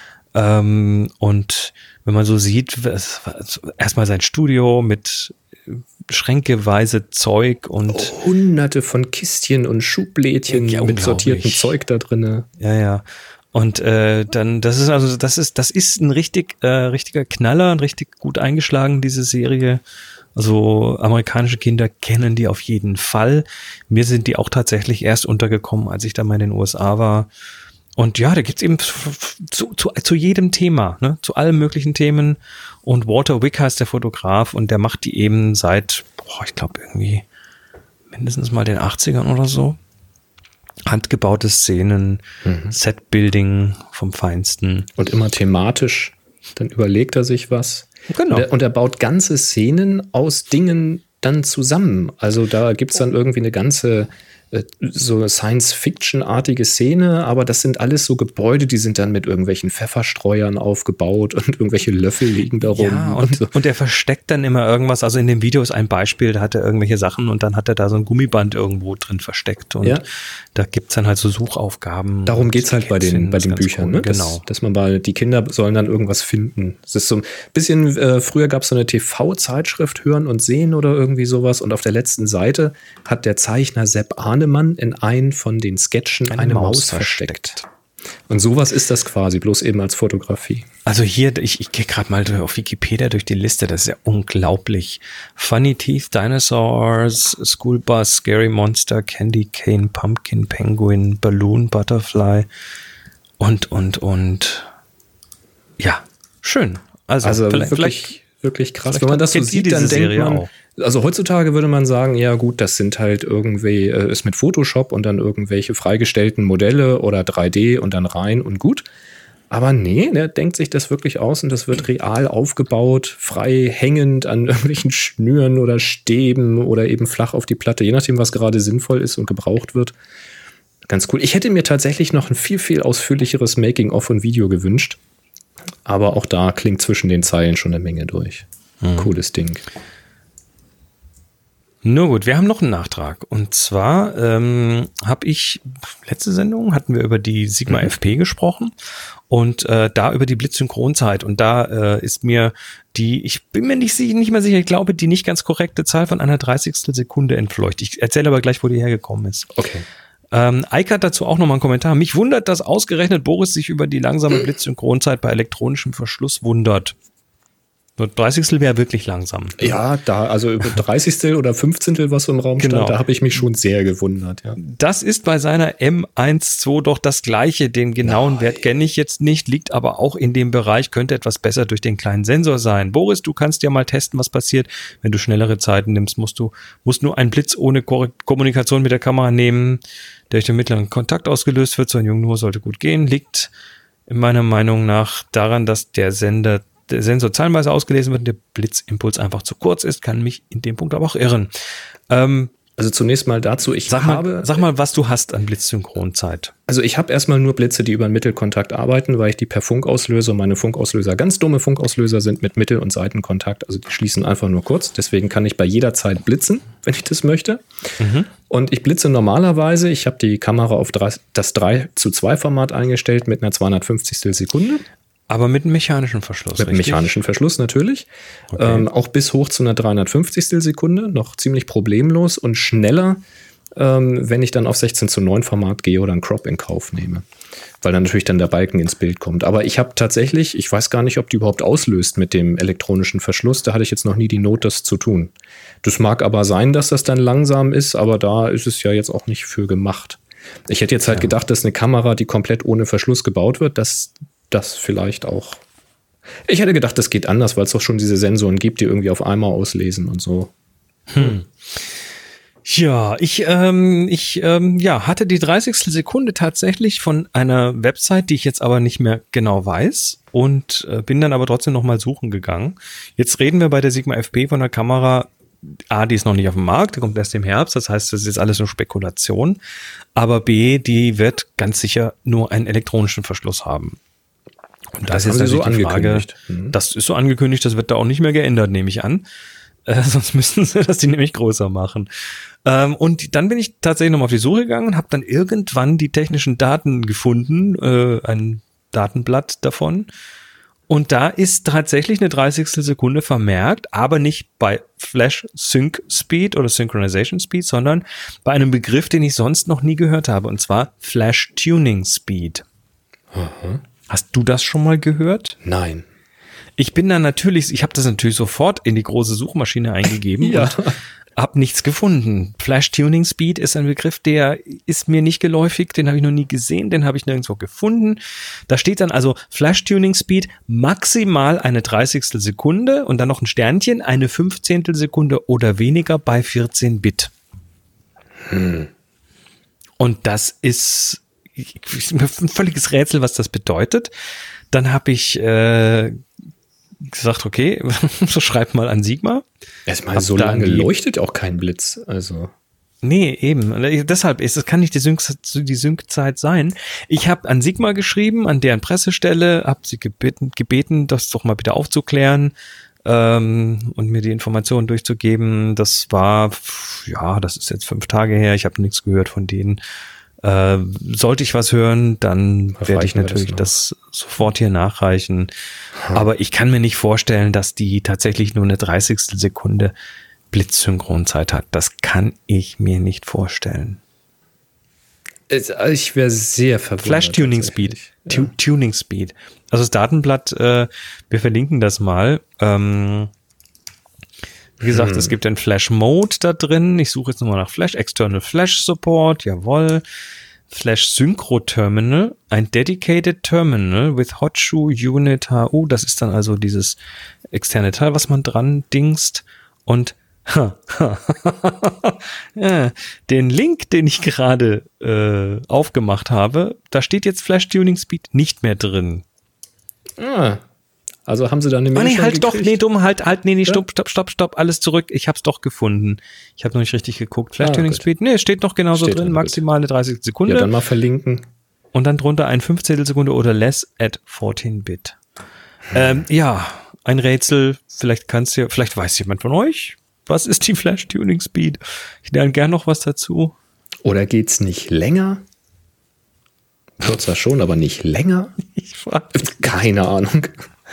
Ähm, und wenn man so sieht, es war erstmal sein Studio mit schränkeweise Zeug und Hunderte von Kistchen und Schublädchen Ja, mit sortiertem unglaublich. Zeug da drinne. ja, ja. Und äh, dann, das ist also, das ist, das ist ein richtig, äh, richtiger Knaller, ein richtig gut eingeschlagen, diese Serie. Also amerikanische Kinder kennen die auf jeden Fall. Mir sind die auch tatsächlich erst untergekommen, als ich da mal in den U S A war. Und ja, da gibt's eben zu, zu, zu jedem Thema, ne, zu allen möglichen Themen. Und Walter Wick heißt der Fotograf, und der macht die eben seit, boah, ich glaube irgendwie mindestens mal den achtzigern oder so. Handgebaute Szenen, Mhm. Setbuilding vom Feinsten. Und immer thematisch. Dann überlegt er sich was. Genau. Und er, und er baut ganze Szenen aus Dingen dann zusammen. Also da gibt's dann irgendwie eine ganze so Science-Fiction-artige Szene, aber das sind alles so Gebäude, die sind dann mit irgendwelchen Pfefferstreuern aufgebaut und irgendwelche Löffel liegen da rum. Ja, und, und, so. und er versteckt dann immer irgendwas. Also in dem Video ist ein Beispiel, da hat er irgendwelche Sachen und dann hat er da so ein Gummiband irgendwo drin versteckt. Und ja. da gibt's dann halt so Suchaufgaben. Darum geht's halt bei den, bei den Büchern, cool. ne? Genau. Dass, dass man mal, die Kinder sollen dann irgendwas finden. Es ist so ein bisschen, äh, früher gab's so eine T V-Zeitschrift Hören und Sehen oder irgendwie sowas und auf der letzten Seite hat der Zeichner Sepp Ahnemann in einen von den Sketchen eine, eine Maus, Maus versteckt. versteckt. Und sowas ist das quasi, bloß eben als Fotografie. Also hier, ich, ich gehe gerade mal auf Wikipedia durch die Liste, das ist ja unglaublich. Funny Teeth, Dinosaurs, School Bus, Scary Monster, Candy Cane, Pumpkin, Penguin, Balloon, Butterfly und, und, und. Ja, schön. Also, also vielleicht, wirklich, vielleicht, wirklich krass. Wenn man das so sieht, dann denkt Serie man, auch. Also heutzutage würde man sagen, ja gut, das sind halt irgendwie, äh, ist mit Photoshop und dann irgendwelche freigestellten Modelle oder drei D und dann rein und gut. Aber nee, der denkt sich das wirklich aus und das wird real aufgebaut, frei hängend an irgendwelchen Schnüren oder Stäben oder eben flach auf die Platte, je nachdem, was gerade sinnvoll ist und gebraucht wird. Ganz cool. Ich hätte mir tatsächlich noch ein viel, viel ausführlicheres Making-of und Video gewünscht. Aber auch da klingt zwischen den Zeilen schon eine Menge durch. Hm. Cooles Ding. Nur gut, wir haben noch einen Nachtrag. Und zwar ähm, habe ich, letzte Sendung hatten wir über die Sigma mhm. F P gesprochen und äh, da über die Blitzsynchronzeit. Und da äh, ist mir die, ich bin mir nicht, nicht mehr sicher, ich glaube, die nicht ganz korrekte Zahl von einer dreißigstel Sekunde entfleucht. Ich erzähle aber gleich, wo die hergekommen ist. Okay. Ähm, Eike hat dazu auch nochmal einen Kommentar. Mich wundert, dass ausgerechnet Boris sich über die langsame Blitzsynchronzeit bei elektronischem Verschluss wundert. Nur dreißigstel wäre wirklich langsam. Ja, da, also über dreißigstel oder fünfzehntel, was so im Raum genau. stand, da habe ich mich schon sehr gewundert. Ja. Das ist bei seiner M eins Punkt zwei doch das Gleiche. Den genauen Nein. Wert kenne ich jetzt nicht, liegt aber auch in dem Bereich, könnte etwas besser durch den kleinen Sensor sein. Boris, du kannst ja mal testen, was passiert. Wenn du schnellere Zeiten nimmst, musst du musst nur einen Blitz ohne Ko- Kommunikation mit der Kamera nehmen, der durch den mittleren Kontakt ausgelöst wird. So ein Jungnur sollte gut gehen. Liegt in meiner Meinung nach daran, dass der Sender der Sensor zahlenweise ausgelesen wird und der Blitzimpuls einfach zu kurz ist, kann mich in dem Punkt aber auch irren. Ähm, also zunächst mal dazu, ich sag habe... Mal, sag mal, was du hast an Blitzsynchronzeit. Also ich habe erstmal nur Blitze, die über einen Mittelkontakt arbeiten, weil ich die per Funk auslöse und meine Funkauslöser, ganz dumme Funkauslöser sind mit Mittel- und Seitenkontakt, also die schließen einfach nur kurz. Deswegen kann ich bei jeder Zeit blitzen, wenn ich das möchte. Mhm. Und ich blitze normalerweise, ich habe die Kamera auf drei, das drei zu zwei Format eingestellt mit einer zweihundertfünfzigstel Sekunde. Aber mit einem mechanischen Verschluss, Mit einem mechanischen Verschluss natürlich. Okay. Ähm, auch bis hoch zu einer dreihundertfünfzigstel Sekunde, noch ziemlich problemlos und schneller, ähm, wenn ich dann auf sechzehn zu neun Format gehe oder einen Crop in Kauf nehme. Weil dann natürlich dann der Balken ins Bild kommt. Aber ich habe tatsächlich, ich weiß gar nicht, ob die überhaupt auslöst mit dem elektronischen Verschluss. Da hatte ich jetzt noch nie die Not, das zu tun. Das mag aber sein, dass das dann langsam ist, aber da ist es ja jetzt auch nicht für gemacht. Ich hätte jetzt halt ja. gedacht, dass eine Kamera, die komplett ohne Verschluss gebaut wird, dass das vielleicht auch. Ich hätte gedacht, das geht anders, weil es doch schon diese Sensoren gibt, die irgendwie auf einmal auslesen und so. Hm. Ja, ich, ähm, ich ähm, ja, hatte die dreißigstel Sekunde tatsächlich von einer Website, die ich jetzt aber nicht mehr genau weiß und äh, bin dann aber trotzdem nochmal suchen gegangen. Jetzt reden wir bei der Sigma F P von der Kamera. A, die ist noch nicht auf dem Markt, die kommt erst im Herbst, das heißt, das ist jetzt alles nur Spekulation. Aber B, die wird ganz sicher nur einen elektronischen Verschluss haben. Und das, das ist also so die Frage, mhm. das ist so angekündigt, das wird da auch nicht mehr geändert, nehme ich an. Äh, sonst müssten sie das die nämlich größer machen. Ähm, und dann bin ich tatsächlich nochmal auf die Suche gegangen und habe dann irgendwann die technischen Daten gefunden, äh, ein Datenblatt davon. Und da ist tatsächlich eine dreißigstel Sekunde vermerkt, aber nicht bei Flash Sync Speed oder Synchronization Speed, sondern bei einem Begriff, den ich sonst noch nie gehört habe, und zwar Flash Tuning Speed. Aha. Hast du das schon mal gehört? Nein. Ich bin dann natürlich, ich habe das natürlich sofort in die große Suchmaschine eingegeben ja. und habe nichts gefunden. Flash Tuning Speed ist ein Begriff, der ist mir nicht geläufig, den habe ich noch nie gesehen, den habe ich nirgendwo gefunden. Da steht dann also Flash Tuning Speed maximal eine dreißigstel Sekunde und dann noch ein Sternchen, eine fünfzehntel Sekunde oder weniger bei vierzehn Bit. Hm. Und das ist ein völliges Rätsel, was das bedeutet. Dann habe ich äh, gesagt, okay, so schreib mal an Sigma. Erstmal so lange leuchtet auch kein Blitz. Also Nee, eben. Deshalb ist es kann nicht die, Sync, die Sync-Zeit sein. Ich habe an Sigma geschrieben, an deren Pressestelle, habe sie gebeten, gebeten, das doch mal bitte aufzuklären ähm, und mir die Informationen durchzugeben. Das war, ja, das ist jetzt fünf Tage her. Ich habe nichts gehört von denen. Äh, sollte ich was hören, dann werde ich natürlich das, das sofort hier nachreichen. Hm. Aber ich kann mir nicht vorstellen, dass die tatsächlich nur eine dreißigstel Sekunde Blitzsynchronzeit hat. Das kann ich mir nicht vorstellen. Ich wäre sehr verwundert. Flash Tuning Speed. Ja. Tuning Speed. Also das Datenblatt, äh, wir verlinken das mal. Ähm, wie gesagt, hm. es gibt einen Flash Mode da drin. Ich suche jetzt nochmal nach Flash. External Flash Support. Jawohl. Flash Synchro Terminal. Ein Dedicated Terminal with Hot Shoe Unit H U. Das ist dann also dieses externe Teil, was man dran dingst. Und ja, den Link, den ich gerade äh, aufgemacht habe, da steht jetzt Flash Tuning Speed nicht mehr drin. Ah, also haben sie da eine Mail oh, nee, halt gekriegt? Doch, nee, dumm, halt, halt, nee, nee, ja? stopp, stopp, stopp, stopp, alles zurück. Ich hab's doch gefunden. Ich habe noch nicht richtig geguckt. Flash ah, Tuning gut. Speed, nee, steht noch genauso steht drin, maximale dreißig Sekunden. Ja, dann mal verlinken. Und dann drunter ein Fünfzehntel Sekunde oder less at vierzehn Bit. Hm. Ähm, ja, ein Rätsel, vielleicht kannst du, vielleicht weiß jemand von euch, was ist die Flash Tuning Speed? Ich lerne gern noch was dazu. Oder geht's nicht länger? Kürzer schon, aber nicht länger? Ich frage. Keine Ahnung.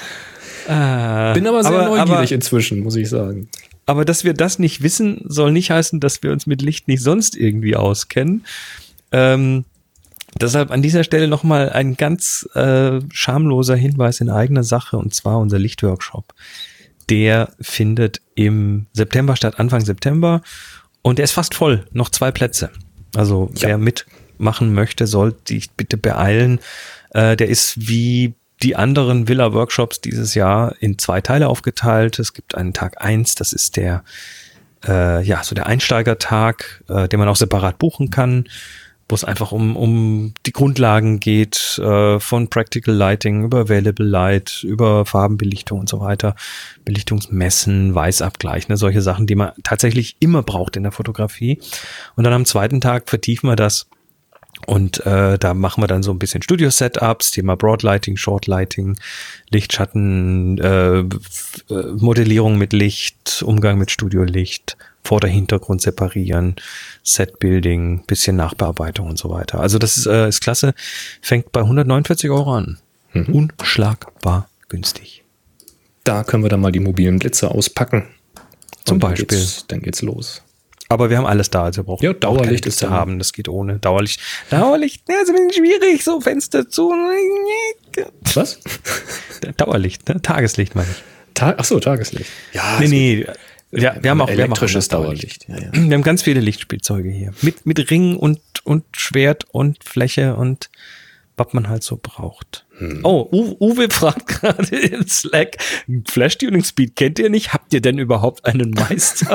Äh, Bin aber sehr aber, neugierig aber, inzwischen, muss ich sagen. Aber dass wir das nicht wissen, soll nicht heißen, dass wir uns mit Licht nicht sonst irgendwie auskennen. Ähm, deshalb an dieser Stelle nochmal ein ganz äh, schamloser Hinweis in eigener Sache, und zwar unser Lichtworkshop. Der findet im September statt, Anfang September. Und der ist fast voll. Noch zwei Plätze. Also ja. Wer mitmachen möchte, soll sich bitte beeilen. Äh, der ist wie die anderen Villa-Workshops dieses Jahr in zwei Teile aufgeteilt. Es gibt einen Tag eins, das ist der, äh, ja, so der Einsteigertag, äh, den man auch separat buchen kann, wo es einfach um, um die Grundlagen geht, äh, von Practical Lighting über Available Light, über Farbenbelichtung und so weiter, Belichtungsmessen, Weißabgleich, ne, solche Sachen, die man tatsächlich immer braucht in der Fotografie. Und dann am zweiten Tag vertiefen wir das und äh, da machen wir dann so ein bisschen Studio-Setups, Thema Broadlighting, Shortlighting, Lichtschatten, äh, Modellierung mit Licht, Umgang mit Studiolicht, Vorder-, Hintergrund separieren, Set-Building, bisschen Nachbearbeitung und so weiter. Also das ist, äh, ist klasse. Fängt bei hundertneunundvierzig Euro an. Mhm. Unschlagbar günstig. Da können wir dann mal die mobilen Blitze auspacken. Zum dann Beispiel. Geht's, dann geht's los. Aber wir haben alles da, also wir brauchen ja, Dauerlicht ist zu haben. Das geht ohne Dauerlicht. Dauerlicht, ja, ist ein bisschen schwierig, so Fenster zu. Was? Dauerlicht, ne? Tageslicht meine ich. Ta- Ach so, Tageslicht. Ja, nee, nee. Ja, wir haben auch elektrisches wir haben auch Dauerlicht. Dauerlicht. Ja, ja. Wir haben ganz viele Lichtspielzeuge hier. Mit, mit Ring und, und Schwert und Fläche und was man halt so braucht. Hm. Oh, U- Uwe fragt gerade in Slack, Flash Tuning Speed kennt ihr nicht? Habt ihr denn überhaupt einen Meister?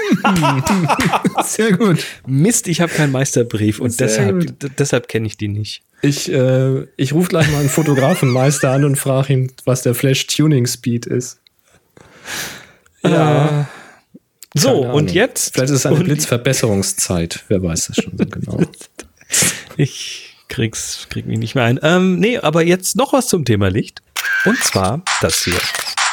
Sehr gut. Mist, ich habe keinen Meisterbrief und Sehr deshalb, d- deshalb kenne ich die nicht. Ich, äh, ich rufe gleich mal einen Fotografenmeister an und frage ihn, was der Flash Tuning Speed ist. Ja. Äh, so, und jetzt? Vielleicht ist es eine Blitzverbesserungszeit. Wer weiß das schon so genau. Ich krieg's, krieg mich nicht mehr ein. Ähm, nee, aber jetzt noch was zum Thema Licht. Und zwar das hier.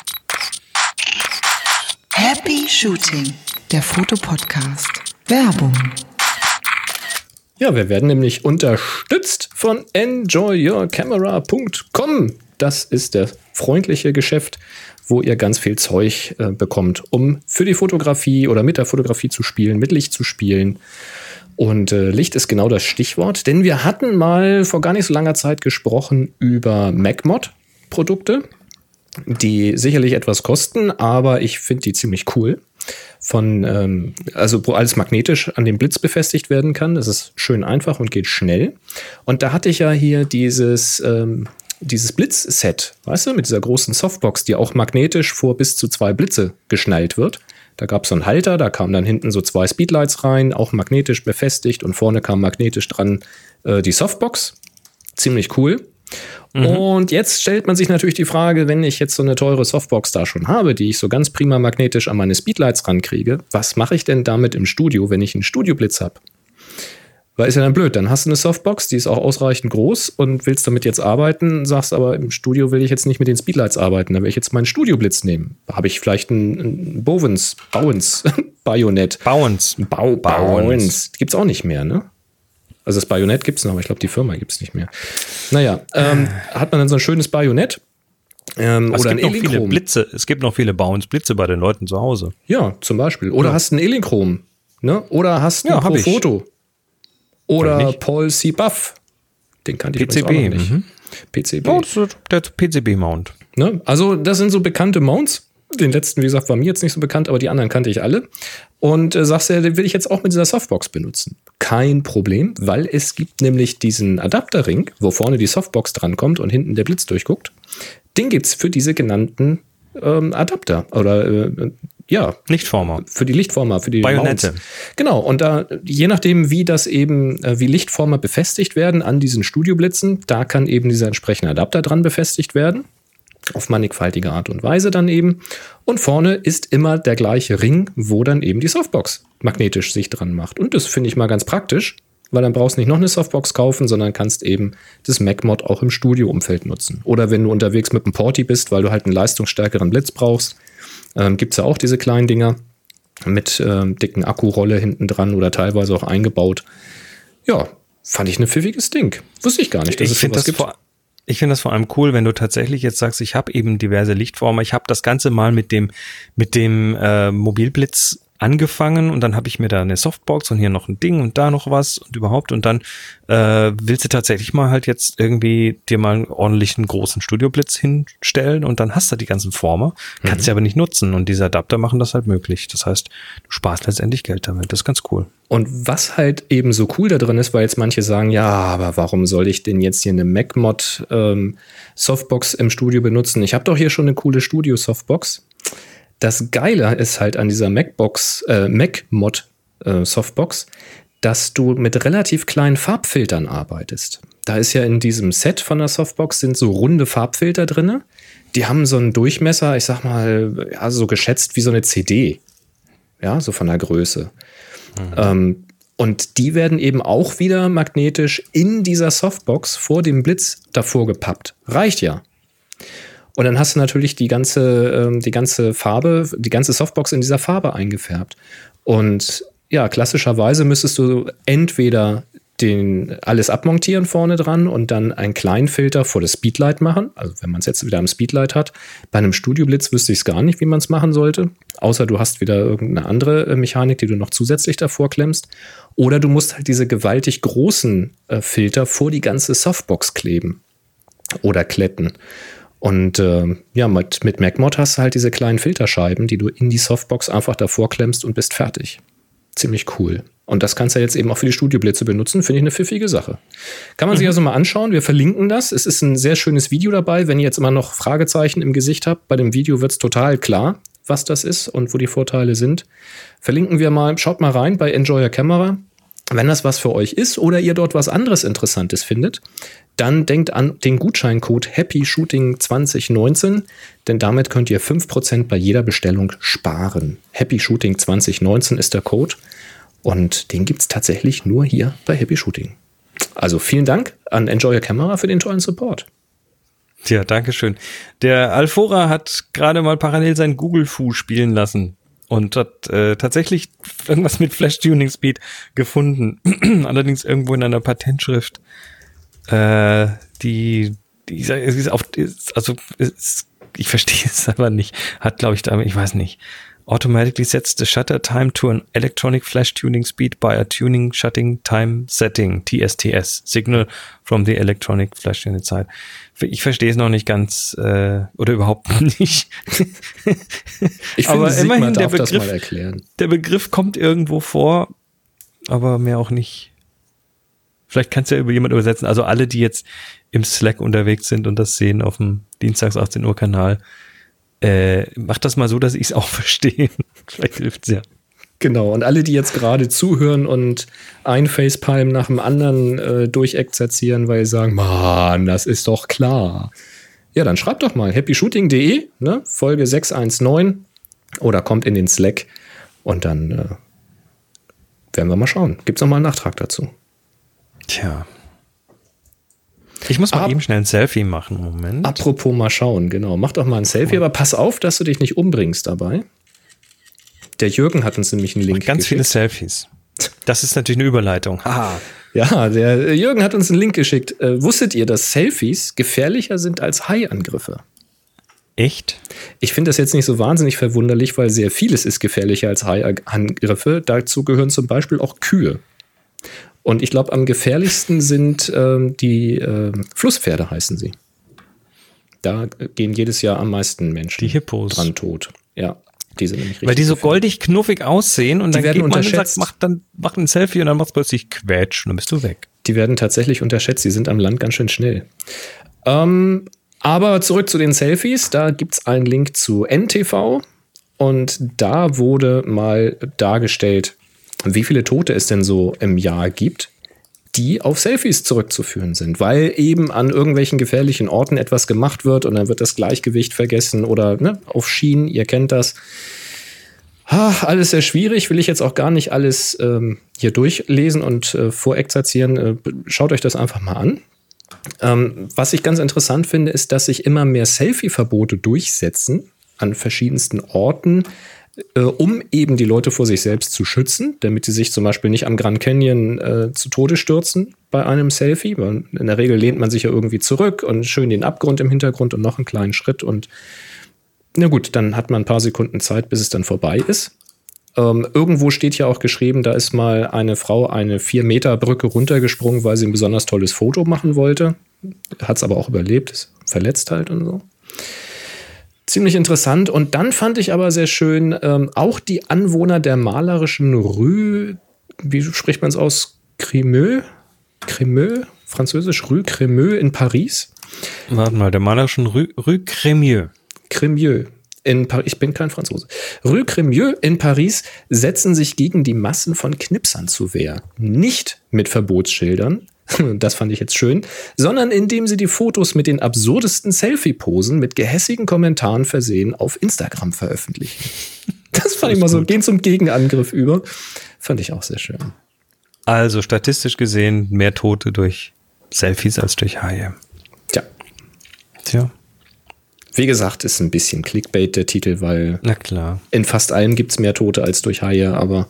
Happy Shooting, der Fotopodcast. Werbung. Ja, wir werden nämlich unterstützt von enjoy your camera Punkt com. Das ist der freundliche Geschäft, wo ihr ganz viel Zeug äh, bekommt, um für die Fotografie oder mit der Fotografie zu spielen, mit Licht zu spielen. Und äh, Licht ist genau das Stichwort, denn wir hatten mal vor gar nicht so langer Zeit gesprochen über MacMod-Produkte, die sicherlich etwas kosten, aber ich finde die ziemlich cool. Von, ähm, also wo alles magnetisch an den Blitz befestigt werden kann. Das ist schön einfach und geht schnell. Und da hatte ich ja hier dieses, ähm, dieses Blitzset, weißt du, mit dieser großen Softbox, die auch magnetisch vor bis zu zwei Blitze geschnallt wird. Da gab es so einen Halter, da kamen dann hinten so zwei Speedlights rein, auch magnetisch befestigt und vorne kam magnetisch dran äh, die Softbox. Ziemlich cool. Mhm. Und jetzt stellt man sich natürlich die Frage, wenn ich jetzt so eine teure Softbox da schon habe, die ich so ganz prima magnetisch an meine Speedlights rankriege, was mache ich denn damit im Studio, wenn ich einen Studioblitz habe? Weil ist ja dann blöd, dann hast du eine Softbox, die ist auch ausreichend groß und willst damit jetzt arbeiten, sagst aber, im Studio will ich jetzt nicht mit den Speedlights arbeiten, dann will ich jetzt meinen Studioblitz nehmen. Habe ich vielleicht einen, einen Bowens, Bowens, Bajonett. Bowens. Bau, Bowens. Gibt's auch nicht mehr, ne? Also das Bajonett gibt's noch, aber ich glaube, die Firma gibt's nicht mehr. Naja, ähm, hat man dann so ein schönes Bajonett ähm, es oder ein gibt noch viele Elinchrom. Blitze. Es gibt noch viele Bowens Blitze bei den Leuten zu Hause. Ja, zum Beispiel. Oder Ja. hast ein Elinchrom, ne? Oder hast ein Ja, hab ich. Profoto. Kenn Oder ich nicht. Paul C. Buff. Den kannte ich P C B, übrigens auch noch nicht. mhm. P C B. Oh, das ist der P C B-Mount. Ne? Also das sind so bekannte Mounts. Den letzten, wie gesagt, war mir jetzt nicht so bekannt, aber die anderen kannte ich alle. Und äh, sagst ja, den will ich jetzt auch mit dieser Softbox benutzen. Kein Problem, weil es gibt nämlich diesen Adapterring, wo vorne die Softbox drankommt und hinten der Blitz durchguckt. Den gibt's für diese genannten ähm, Adapter oder äh, ja, Lichtformer. für die Lichtformer, für die Bajonette. Mounts. Genau, und da, je nachdem, wie das eben, äh, wie Lichtformer befestigt werden an diesen Studioblitzen, da kann eben dieser entsprechende Adapter dran befestigt werden. Auf mannigfaltige Art und Weise dann eben. Und vorne ist immer der gleiche Ring, wo dann eben die Softbox magnetisch sich dran macht. Und das finde ich mal ganz praktisch, weil dann brauchst du nicht noch eine Softbox kaufen, sondern kannst eben das Mac-Mod auch im Studio-Umfeld nutzen. Oder wenn du unterwegs mit einem Porti bist, weil du halt einen leistungsstärkeren Blitz brauchst, ähm, gibt es ja auch diese kleinen Dinger mit ähm, dicken Akkurolle hinten dran oder teilweise auch eingebaut. Ja, fand ich ein pfiffiges Ding. Wusste ich gar nicht, dass Ich es finde sowas das, gibt. vor- ich finde das vor allem cool, wenn du tatsächlich jetzt sagst, ich habe eben diverse Lichtformer. Ich habe das Ganze mal mit dem mit dem äh, Mobilblitz angefangen und dann habe ich mir da eine Softbox und hier noch ein Ding und da noch was und überhaupt und dann äh, willst du tatsächlich mal halt jetzt irgendwie dir mal einen ordentlichen großen Studioblitz hinstellen und dann hast du die ganzen Former, kannst sie aber nicht nutzen und diese Adapter machen das halt möglich. Das heißt, du sparst letztendlich Geld damit. Das ist ganz cool. Und was halt eben so cool da drin ist, weil jetzt manche sagen, ja, aber warum soll ich denn jetzt hier eine Mac-Mod ähm, Softbox im Studio benutzen? Ich habe doch hier schon eine coole Studio-Softbox. Das Geile ist halt an dieser Macbox, äh, Mac-Mod äh, Softbox, dass du mit relativ kleinen Farbfiltern arbeitest. Da ist ja in diesem Set von der Softbox sind so runde Farbfilter drinne. Die haben so einen Durchmesser, ich sag mal, ja, so geschätzt wie so eine C D. Ja, so von der Größe. Mhm. Ähm, und die werden eben auch wieder magnetisch in dieser Softbox vor dem Blitz davor gepappt. Reicht ja. Und dann hast du natürlich die ganze, ähm, die ganze Farbe, die ganze Softbox in dieser Farbe eingefärbt. Und ja, klassischerweise müsstest du entweder den alles abmontieren vorne dran und dann einen kleinen Filter vor das Speedlight machen. Also wenn man es jetzt wieder am Speedlight hat. Bei einem Studioblitz wüsste ich es gar nicht, wie man es machen sollte. Außer du hast wieder irgendeine andere Mechanik, die du noch zusätzlich davor klemmst. Oder du musst halt diese gewaltig großen äh, Filter vor die ganze Softbox kleben. Oder kletten. Und äh, ja, mit, mit Mac-Mod hast du halt diese kleinen Filterscheiben, die du in die Softbox einfach davor klemmst und bist fertig. Ziemlich cool. Und das kannst du jetzt eben auch für die Studioblitze benutzen. Finde ich eine pfiffige Sache. Kann man mhm. sich also mal anschauen. Wir verlinken das. Es ist ein sehr schönes Video dabei. Wenn ihr jetzt immer noch Fragezeichen im Gesicht habt, bei dem Video wird es total klar, was das ist und wo die Vorteile sind. Verlinken wir mal. Schaut mal rein bei Enjoy Your Camera. Wenn das was für euch ist oder ihr dort was anderes Interessantes findet, dann denkt an den Gutscheincode Happy Shooting zwanzig neunzehn, denn damit könnt ihr fünf Prozent bei jeder Bestellung sparen. Happy Shooting zwanzig neunzehn ist der Code und den gibt es tatsächlich nur hier bei Happy Shooting. Also vielen Dank an Enjoy Your Camera für den tollen Support. Tja, danke schön. Der Alfora hat gerade mal parallel sein Google-Fu spielen lassen. Und hat äh, tatsächlich irgendwas mit Flash Tuning Speed gefunden. Allerdings irgendwo in einer Patentschrift. Äh, die, die ist, ist auf, ist, also ist, ich verstehe es aber nicht. Hat, glaube ich, damit, ich weiß nicht. Automatically sets the shutter time to an electronic flash tuning speed by a tuning shutting time setting, T S T S, Signal from the electronic flash unit side. Ich verstehe es noch nicht ganz äh, oder überhaupt nicht. Ich finde, aber Sigma immerhin der darf das Begriff, mal erklären. Der Begriff kommt irgendwo vor, aber mehr auch nicht. Vielleicht kannst du ja über jemand übersetzen. Also alle, die jetzt im Slack unterwegs sind und das sehen auf dem Dienstags achtzehn Uhr Kanal, Äh, mach das mal so, dass ich es auch verstehe. Vielleicht hilft's ja. Genau, und alle, die jetzt gerade zuhören und ein Facepalm nach dem anderen äh, durchexerzieren, weil sie sagen, Mann, das ist doch klar. Ja, dann schreibt doch mal happy shooting punkt de, ne, Folge sechs eins neun oder kommt in den Slack und dann äh, werden wir mal schauen. Gibt's noch mal einen Nachtrag dazu? Tja. Ich muss mal Ab- eben schnell ein Selfie machen. Moment. Apropos mal schauen, genau. Mach doch mal ein Selfie, aber pass auf, dass du dich nicht umbringst dabei. Der Jürgen hat uns nämlich einen Link Ganz viele geschickt. Selfies. Das ist natürlich eine Überleitung. Haha. Ja, der Jürgen hat uns einen Link geschickt. Äh, wusstet ihr, dass Selfies gefährlicher sind als Haiangriffe? Echt? Ich finde das jetzt nicht so wahnsinnig verwunderlich, weil sehr vieles ist gefährlicher als Haiangriffe. Dazu gehören zum Beispiel auch Kühe. Und ich glaube, am gefährlichsten sind ähm, die äh, Flusspferde, heißen sie. Da gehen jedes Jahr am meisten Menschen Die Hippos. dran tot. Ja, die sind nämlich richtig Weil die so gefährlich. goldig knuffig aussehen und Die dann werden geht man und unterschätzt. sagt, mach, dann, mach ein Selfie und dann macht es plötzlich Quetsch und dann bist du weg. Die werden tatsächlich unterschätzt. Die sind am Land ganz schön schnell. Ähm, aber zurück zu den Selfies. Da gibt es einen Link zu N T V. Und da wurde mal dargestellt, wie viele Tote es denn so im Jahr gibt, die auf Selfies zurückzuführen sind. Weil eben an irgendwelchen gefährlichen Orten etwas gemacht wird und dann wird das Gleichgewicht vergessen oder ne, auf Schienen, ihr kennt das. Ah, alles sehr schwierig, will ich jetzt auch gar nicht alles ähm, hier durchlesen und äh, vorexerzieren. Äh, schaut euch das einfach mal an. Ähm, was ich ganz interessant finde, ist, dass sich immer mehr Selfie-Verbote durchsetzen an verschiedensten Orten, äh, um eben die Leute vor sich selbst zu schützen, damit sie sich zum Beispiel nicht am Grand Canyon äh, zu Tode stürzen bei einem Selfie. Weil in der Regel lehnt man sich ja irgendwie zurück und schön den Abgrund im Hintergrund und noch einen kleinen Schritt und na gut, dann hat man ein paar Sekunden Zeit, bis es dann vorbei ist. Ähm, irgendwo steht ja auch geschrieben, da ist mal eine Frau eine vier Meter Brücke runtergesprungen, weil sie ein besonders tolles Foto machen wollte. Hat es aber auch überlebt, ist verletzt halt und so. Ziemlich interessant. Und dann fand ich aber sehr schön, ähm, auch die Anwohner der malerischen Rue, wie spricht man es aus? Crémeux? Crémeux? Französisch Rue Crémeux in Paris. Warte mal, der malerischen Rue, Rue Crémieux. Crémieux. In Par- ich bin kein Franzose. Rue Crémieux in Paris setzen sich gegen die Massen von Knipsern zur Wehr. Nicht mit Verbotsschildern, das fand ich jetzt schön, sondern indem sie die Fotos mit den absurdesten Selfie-Posen mit gehässigen Kommentaren versehen auf Instagram veröffentlichen. Das fand ich mal so, gehen zum Gegenangriff über. Fand ich auch sehr schön. Also statistisch gesehen mehr Tote durch Selfies als durch Haie. Tja. Tja. Wie gesagt, ist ein bisschen Clickbait der Titel, weil Na klar. in fast allem gibt es mehr Tote als durch Haie, aber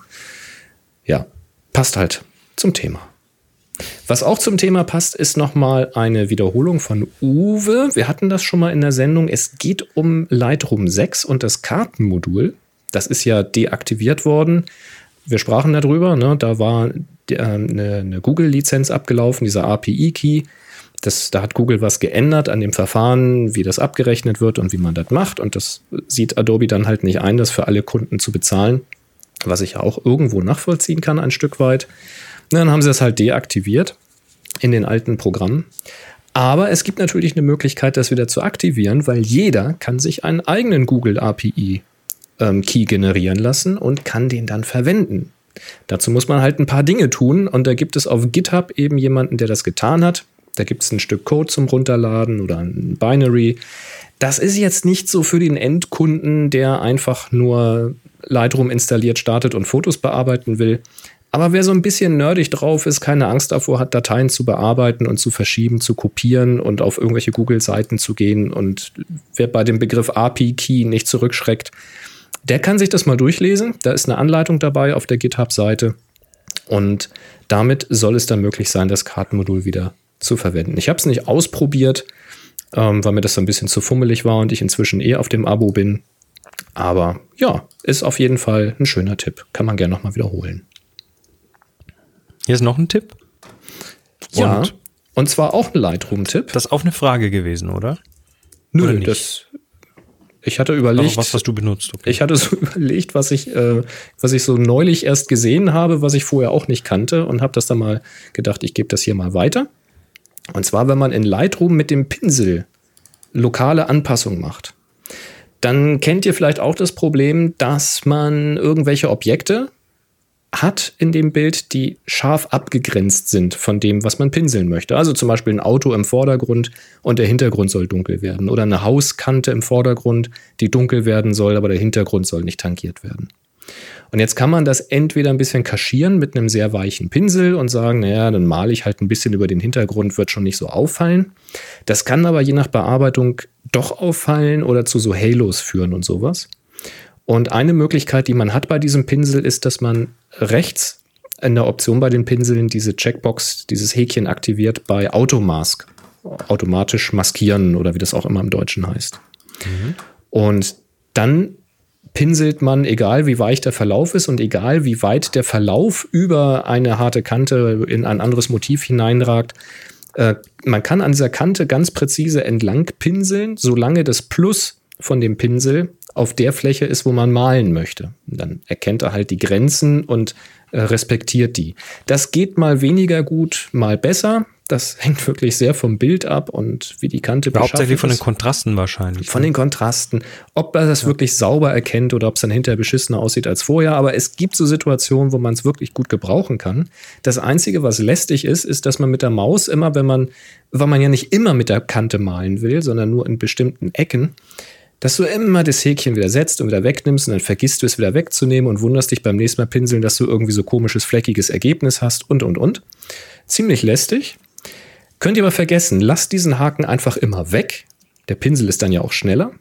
ja, passt halt zum Thema. Was auch zum Thema passt, ist nochmal eine Wiederholung von Uwe. Wir hatten das schon mal in der Sendung. Es geht um Lightroom sechs und das Kartenmodul. Das ist ja deaktiviert worden. Wir sprachen darüber, ne? Da war äh, eine, eine Google-Lizenz abgelaufen, dieser A P I-Key. Das, da hat Google was geändert an dem Verfahren, wie das abgerechnet wird und wie man das macht. Und das sieht Adobe dann halt nicht ein, das für alle Kunden zu bezahlen, was ich ja auch irgendwo nachvollziehen kann, ein Stück weit. Dann haben sie das halt deaktiviert in den alten Programmen. Aber es gibt natürlich eine Möglichkeit, das wieder zu aktivieren, weil jeder kann sich einen eigenen Google A P I-Key generieren lassen und kann den dann verwenden. Dazu muss man halt ein paar Dinge tun und da gibt es auf GitHub eben jemanden, der das getan hat. Da gibt es ein Stück Code zum Runterladen oder ein Binary. Das ist jetzt nicht so für den Endkunden, der einfach nur Lightroom installiert, startet und Fotos bearbeiten will. Aber wer so ein bisschen nerdig drauf ist, keine Angst davor hat, Dateien zu bearbeiten und zu verschieben, zu kopieren und auf irgendwelche Google-Seiten zu gehen und wer bei dem Begriff A P I-Key nicht zurückschreckt, der kann sich das mal durchlesen. Da ist eine Anleitung dabei auf der GitHub-Seite und damit soll es dann möglich sein, das Kartenmodul wieder zu verwenden. Ich habe es nicht ausprobiert, ähm, weil mir das so ein bisschen zu fummelig war und ich inzwischen eh auf dem Abo bin. Aber ja, ist auf jeden Fall ein schöner Tipp. Kann man gerne nochmal wiederholen. Hier ist noch ein Tipp. Ja, Und und zwar auch ein Lightroom-Tipp. das ist auch eine Frage gewesen, oder? Nö, oder nicht? das. Ich hatte Aber überlegt, was, was du benutzt. Okay. ich hatte so überlegt, was ich, äh, was ich so neulich erst gesehen habe, was ich vorher auch nicht kannte und habe das dann mal gedacht, ich gebe das hier mal weiter. Und zwar, wenn man in Lightroom mit dem Pinsel lokale Anpassungen macht, dann kennt ihr vielleicht auch das Problem, dass man irgendwelche Objekte, hat in dem Bild, die scharf abgegrenzt sind von dem, was man pinseln möchte. Also zum Beispiel ein Auto im Vordergrund und der Hintergrund soll dunkel werden. Oder eine Hauskante im Vordergrund, die dunkel werden soll, aber der Hintergrund soll nicht tangiert werden. Und jetzt kann man das entweder ein bisschen kaschieren mit einem sehr weichen Pinsel und sagen, naja, dann male ich halt ein bisschen über den Hintergrund, wird schon nicht so auffallen. Das kann aber je nach Bearbeitung doch auffallen oder zu so Halos führen und sowas. Und eine Möglichkeit, die man hat bei diesem Pinsel, ist, dass man rechts in der Option bei den Pinseln diese Checkbox, dieses Häkchen aktiviert bei Automask. Automatisch maskieren oder wie das auch immer im Deutschen heißt. Mhm. Und dann pinselt man, egal wie weich der Verlauf ist und egal wie weit der Verlauf über eine harte Kante in ein anderes Motiv hineinragt, äh, man kann an dieser Kante ganz präzise entlang pinseln, solange das Plus von dem Pinsel auf der Fläche ist, wo man malen möchte. Und dann erkennt er halt die Grenzen und äh, respektiert die. Das geht mal weniger gut, mal besser. Das hängt wirklich sehr vom Bild ab und wie die Kante beschaffen ist. Hauptsächlich von den Kontrasten wahrscheinlich. Von den Kontrasten. Ob er das ja. wirklich sauber erkennt oder ob es dann hinterher beschissener aussieht als vorher. Aber es gibt so Situationen, wo man es wirklich gut gebrauchen kann. Das Einzige, was lästig ist, ist, dass man mit der Maus immer, wenn man, weil man ja nicht immer mit der Kante malen will, sondern nur in bestimmten Ecken, dass du immer das Häkchen wieder setzt und wieder wegnimmst und dann vergisst du es wieder wegzunehmen und wunderst dich beim nächsten Mal pinseln, dass du irgendwie so komisches, fleckiges Ergebnis hast und, und, und. Ziemlich lästig. Könnt ihr aber vergessen, lasst diesen Haken einfach immer weg. Der Pinsel ist dann ja auch schneller.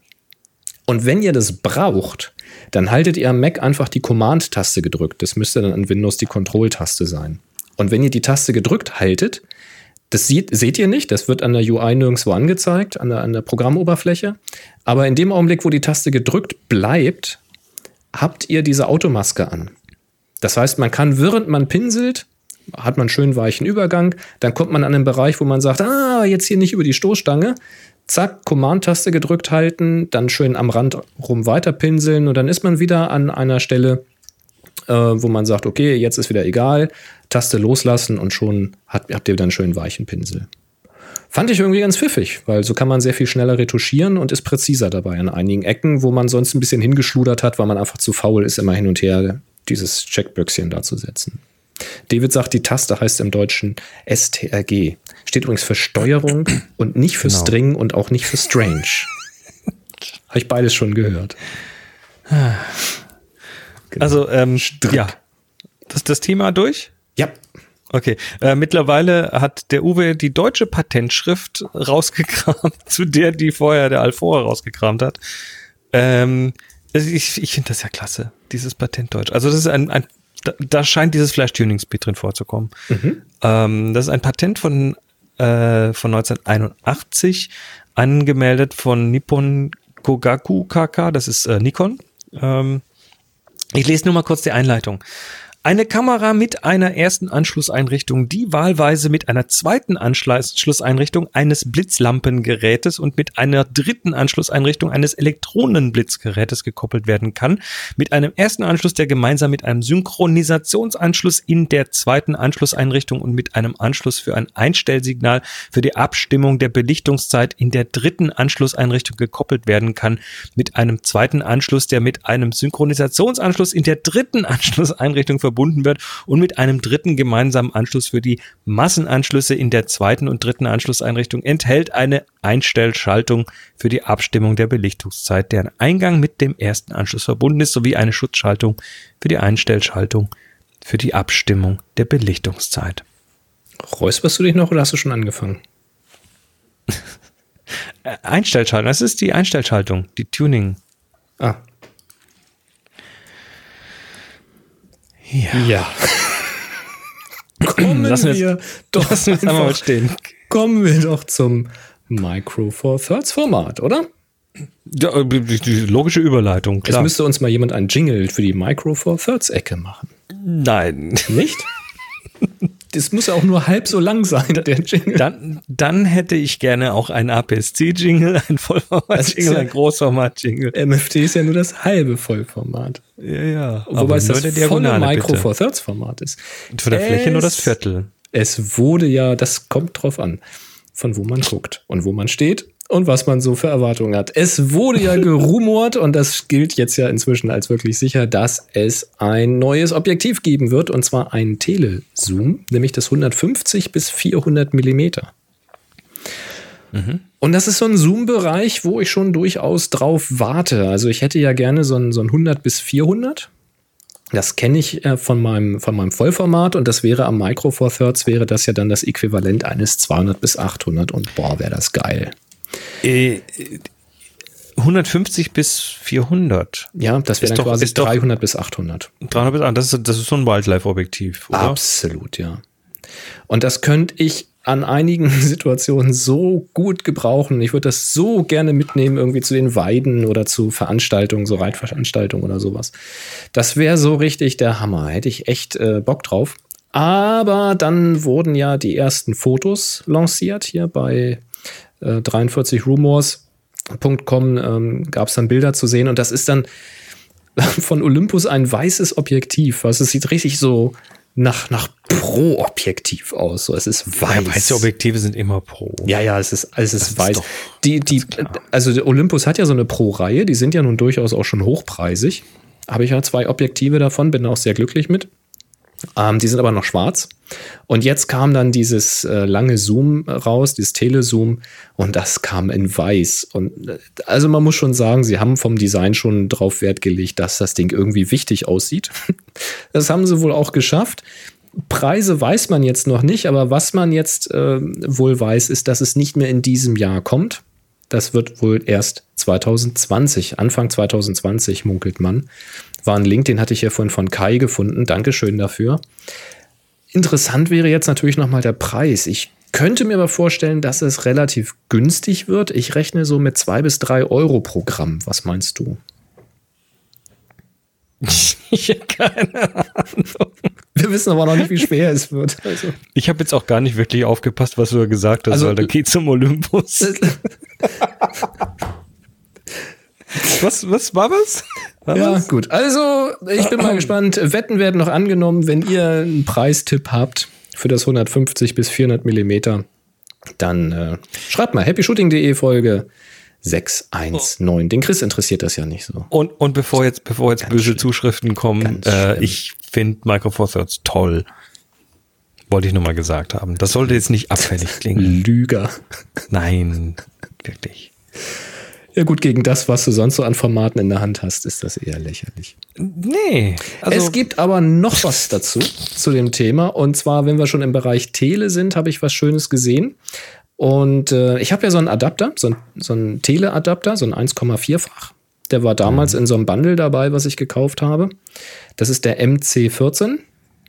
Und wenn ihr das braucht, dann haltet ihr am Mac einfach die Command-Taste gedrückt. Das müsste dann an Windows die Control-Taste sein. Und wenn ihr die Taste gedrückt haltet, das sieht, seht ihr nicht, das wird an der U I nirgendwo angezeigt, an der, an der Programmoberfläche. Aber in dem Augenblick, wo die Taste gedrückt bleibt, habt ihr diese Automaske an. Das heißt, man kann, während man pinselt, hat man einen schönen weichen Übergang, dann kommt man an einen Bereich, wo man sagt, ah, jetzt hier nicht über die Stoßstange, zack, Command-Taste gedrückt halten, dann schön am Rand rum weiter pinseln und dann ist man wieder an einer Stelle, äh, wo man sagt, okay, jetzt ist wieder egal, Taste loslassen und schon hat, habt ihr wieder einen schönen weichen Pinsel. Fand ich irgendwie ganz pfiffig, weil so kann man sehr viel schneller retuschieren und ist präziser dabei an einigen Ecken, wo man sonst ein bisschen hingeschludert hat, weil man einfach zu faul ist, immer hin und her dieses Checkböckchen da zu setzen. David sagt, die Taste heißt im Deutschen S T R G. Steht übrigens für Steuerung und nicht für genau. String und auch nicht für Strange. Habe ich beides schon gehört. Genau. Also, ähm, ja. Das ist das Thema durch? Ja. Okay. Äh, mittlerweile hat der Uwe die deutsche Patentschrift rausgekramt, zu der die vorher der Alfora rausgekramt hat. Ähm, also ich ich finde das ja klasse, dieses Patentdeutsch. Also das ist ein, ein Da, da scheint dieses Flash-Tuning-Speed drin vorzukommen. Mhm. Ähm, das ist ein Patent von, äh, von neunzehnhunderteinundachtzig, angemeldet von Nippon Kogaku K K, das ist äh, Nikon. Ähm, ich lese nur mal kurz die Einleitung. Eine Kamera mit einer ersten Anschlusseinrichtung, die wahlweise mit einer zweiten Anschlusseinrichtung eines Blitzlampengerätes und mit einer dritten Anschlusseinrichtung eines Elektronenblitzgerätes gekoppelt werden kann. Mit einem ersten Anschluss, der gemeinsam mit einem Synchronisationsanschluss in der zweiten Anschlusseinrichtung und mit einem Anschluss für ein Einstellsignal für die Abstimmung der Belichtungszeit in der dritten Anschlusseinrichtung gekoppelt werden kann. Mit einem zweiten Anschluss, der mit einem Synchronisationsanschluss in der dritten Anschlusseinrichtung verbunden wird und mit einem dritten gemeinsamen Anschluss für die Massenanschlüsse in der zweiten und dritten Anschlusseinrichtung enthält eine Einstellschaltung für die Abstimmung der Belichtungszeit, deren Eingang mit dem ersten Anschluss verbunden ist, sowie eine Schutzschaltung für die Einstellschaltung für die Abstimmung der Belichtungszeit. Räusperst du dich noch oder hast du schon angefangen? Einstellschaltung, das ist die Einstellschaltung, die Tuning. Ah. Ja. ja. Kommen lassen wir jetzt, doch lassen wir mal stehen. Kommen wir doch zum Micro Four Thirds Format, oder? Ja, die, die logische Überleitung, klar. Es müsste uns mal jemand ein Jingle für die Micro Four Thirds Ecke machen. Nein. Nicht? Das muss ja auch nur halb so lang sein, der Jingle. Dann, dann hätte ich gerne auch ein A P S C-Jingle, ein Vollformat-Jingle, ja, ein Großformat-Jingle. M F T ist ja nur das halbe Vollformat. Ja, ja. Wobei es das volle Micro Four Thirds Format ist. Und von der Fläche es, nur das Viertel. Es wurde ja, das kommt drauf an, von wo man guckt und wo man steht und was man so für Erwartungen hat. Es wurde ja gerumort und das gilt jetzt ja inzwischen als wirklich sicher, dass es ein neues Objektiv geben wird und zwar ein Telezoom, nämlich das hundertfünfzig bis vierhundert Millimeter. Mhm. Und das ist so ein Zoom-Bereich, wo ich schon durchaus drauf warte. Also ich hätte ja gerne so ein, so ein hundert bis vierhundert. Das kenne ich äh, von meinem, von meinem Vollformat und das wäre am Micro Four Thirds wäre das ja dann das Äquivalent eines zweihundert bis achthundert und boah, wäre das geil. Äh, hundertfünfzig bis vierhundert. Ja, das wäre dann doch, quasi dreihundert bis achthundert. dreihundert bis achthundert, das ist, das ist so ein Wildlife-Objektiv, oder? Absolut, ja. Und das könnte ich an einigen Situationen so gut gebrauchen. Ich würde das so gerne mitnehmen, irgendwie zu den Weiden oder zu Veranstaltungen, so Reitveranstaltungen oder sowas. Das wäre so richtig der Hammer. Hätte ich echt äh, Bock drauf. Aber dann wurden ja die ersten Fotos lanciert hier bei äh, dreiundvierzig rumors Punkt com ähm, gab es dann Bilder zu sehen und das ist dann von Olympus ein weißes Objektiv. Also es sieht richtig so nach, nach Pro-Objektiv aus. So, es ist weiß. Ja, weiße Objektive sind immer Pro. Ja, ja, es ist, es ist das weiß. Ist die, die, also der Olympus hat ja so eine Pro-Reihe, die sind ja nun durchaus auch schon hochpreisig. Habe ich ja zwei Objektive davon, bin auch sehr glücklich mit. Ähm, die sind aber noch schwarz. Und jetzt kam dann dieses äh, lange Zoom raus, dieses Telezoom, und das kam in weiß. Und äh, also man muss schon sagen, sie haben vom Design schon drauf Wert gelegt, dass das Ding irgendwie wichtig aussieht. Das haben sie wohl auch geschafft. Preise weiß man jetzt noch nicht, aber was man jetzt äh, wohl weiß, ist, dass es nicht mehr in diesem Jahr kommt. Das wird wohl erst zwanzig zwanzig, Anfang zwanzig zwanzig, munkelt man. War ein Link, den hatte ich ja vorhin von Kai gefunden. Dankeschön dafür. Interessant wäre jetzt natürlich nochmal der Preis. Ich könnte mir aber vorstellen, dass es relativ günstig wird. Ich rechne so mit zwei bis drei Euro pro Gramm. Was meinst du? Ich habe keine Ahnung. Wir wissen aber noch nicht, wie schwer es wird. Also. Ich habe jetzt auch gar nicht wirklich aufgepasst, was du da gesagt hast, also, weil da geht's um Olympus. was, was war was? War ja, was? Gut. Also, ich bin mal gespannt. Wetten werden noch angenommen. Wenn ihr einen Preistipp habt für das hundertfünfzig bis vierhundert Millimeter, dann äh, schreibt mal happy shooting punkt de Folge sechs eins neun. Den Chris interessiert das ja nicht so. Und, und bevor jetzt, bevor jetzt Ganz böse schlimm. Zuschriften kommen, äh, ich finde Micro Four Thirds toll. Wollte ich nur mal gesagt haben. Das sollte jetzt nicht abfällig klingen. Lüger. Nein, wirklich. Ja gut, gegen das, was du sonst so an Formaten in der Hand hast, ist das eher lächerlich. Nee. Also Es gibt aber noch was dazu, zu dem Thema. Und zwar, wenn wir schon im Bereich Tele sind, habe ich was Schönes gesehen. Und äh, ich habe ja so einen Adapter, so, ein, so einen Tele-Adapter, so ein eins Komma vier-fach. Der war damals mhm. in so einem Bundle dabei, was ich gekauft habe. Das ist der M C vierzehn.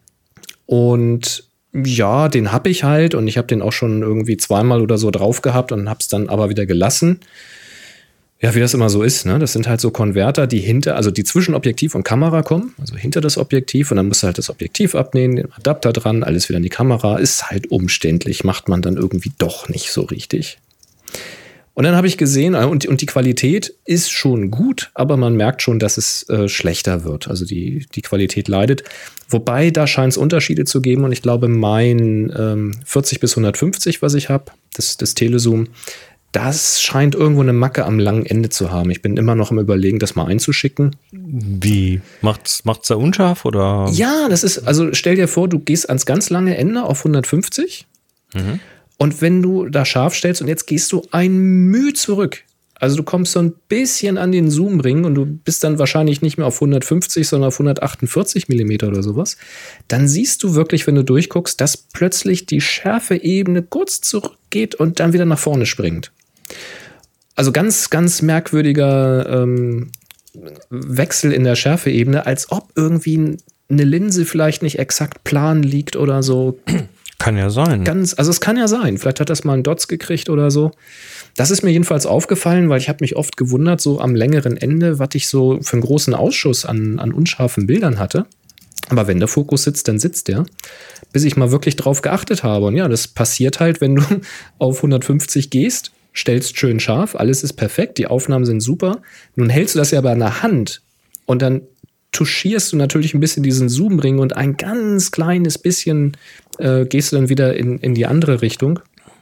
Und ja, den habe ich halt. Und ich habe den auch schon irgendwie zweimal oder so drauf gehabt und habe es dann aber wieder gelassen. Ja, wie das immer so ist, ne? Das sind halt so Konverter, die hinter, also die zwischen Objektiv und Kamera kommen, also hinter das Objektiv, und dann musst du halt das Objektiv abnehmen, den Adapter dran, alles wieder in die Kamera. Ist halt umständlich, macht man dann irgendwie doch nicht so richtig. Und dann habe ich gesehen, und, und die Qualität ist schon gut, aber man merkt schon, dass es äh, schlechter wird. Also die, die Qualität leidet. Wobei, da scheint es Unterschiede zu geben. Und ich glaube, mein ähm, vierzig bis hundertfünfzig, was ich habe, das, das Telezoom, das scheint irgendwo eine Macke am langen Ende zu haben. Ich bin immer noch im Überlegen, das mal einzuschicken. Wie? Macht's, macht's da unscharf oder? Ja, das ist, also stell dir vor, du gehst ans ganz lange Ende auf hundertfünfzig. Mhm. Und wenn du da scharf stellst und jetzt gehst du ein Müh zurück. Also du kommst so ein bisschen an den Zoom-Ring und du bist dann wahrscheinlich nicht mehr auf hundertfünfzig, sondern auf hundertachtundvierzig Millimeter oder sowas. Dann siehst du wirklich, wenn du durchguckst, dass plötzlich die Schärfeebene kurz zurückgeht und dann wieder nach vorne springt. Also ganz, ganz merkwürdiger ähm, Wechsel in der Schärfeebene, als ob irgendwie eine Linse vielleicht nicht exakt plan liegt oder so. Kann ja sein. Ganz, also es kann ja sein. Vielleicht hat das mal einen Dots gekriegt oder so. Das ist mir jedenfalls aufgefallen, weil ich habe mich oft gewundert, so am längeren Ende, was ich so für einen großen Ausschuss an, an unscharfen Bildern hatte. Aber wenn der Fokus sitzt, dann sitzt der. Bis ich mal wirklich drauf geachtet habe. Und ja, das passiert halt, wenn du auf hundertfünfzig gehst, stellst schön scharf, alles ist perfekt, die Aufnahmen sind super. Nun hältst du das ja aber in der Hand und dann touchierst du natürlich ein bisschen diesen Zoom-Ring und ein ganz kleines bisschen äh, gehst du dann wieder in, in die andere Richtung.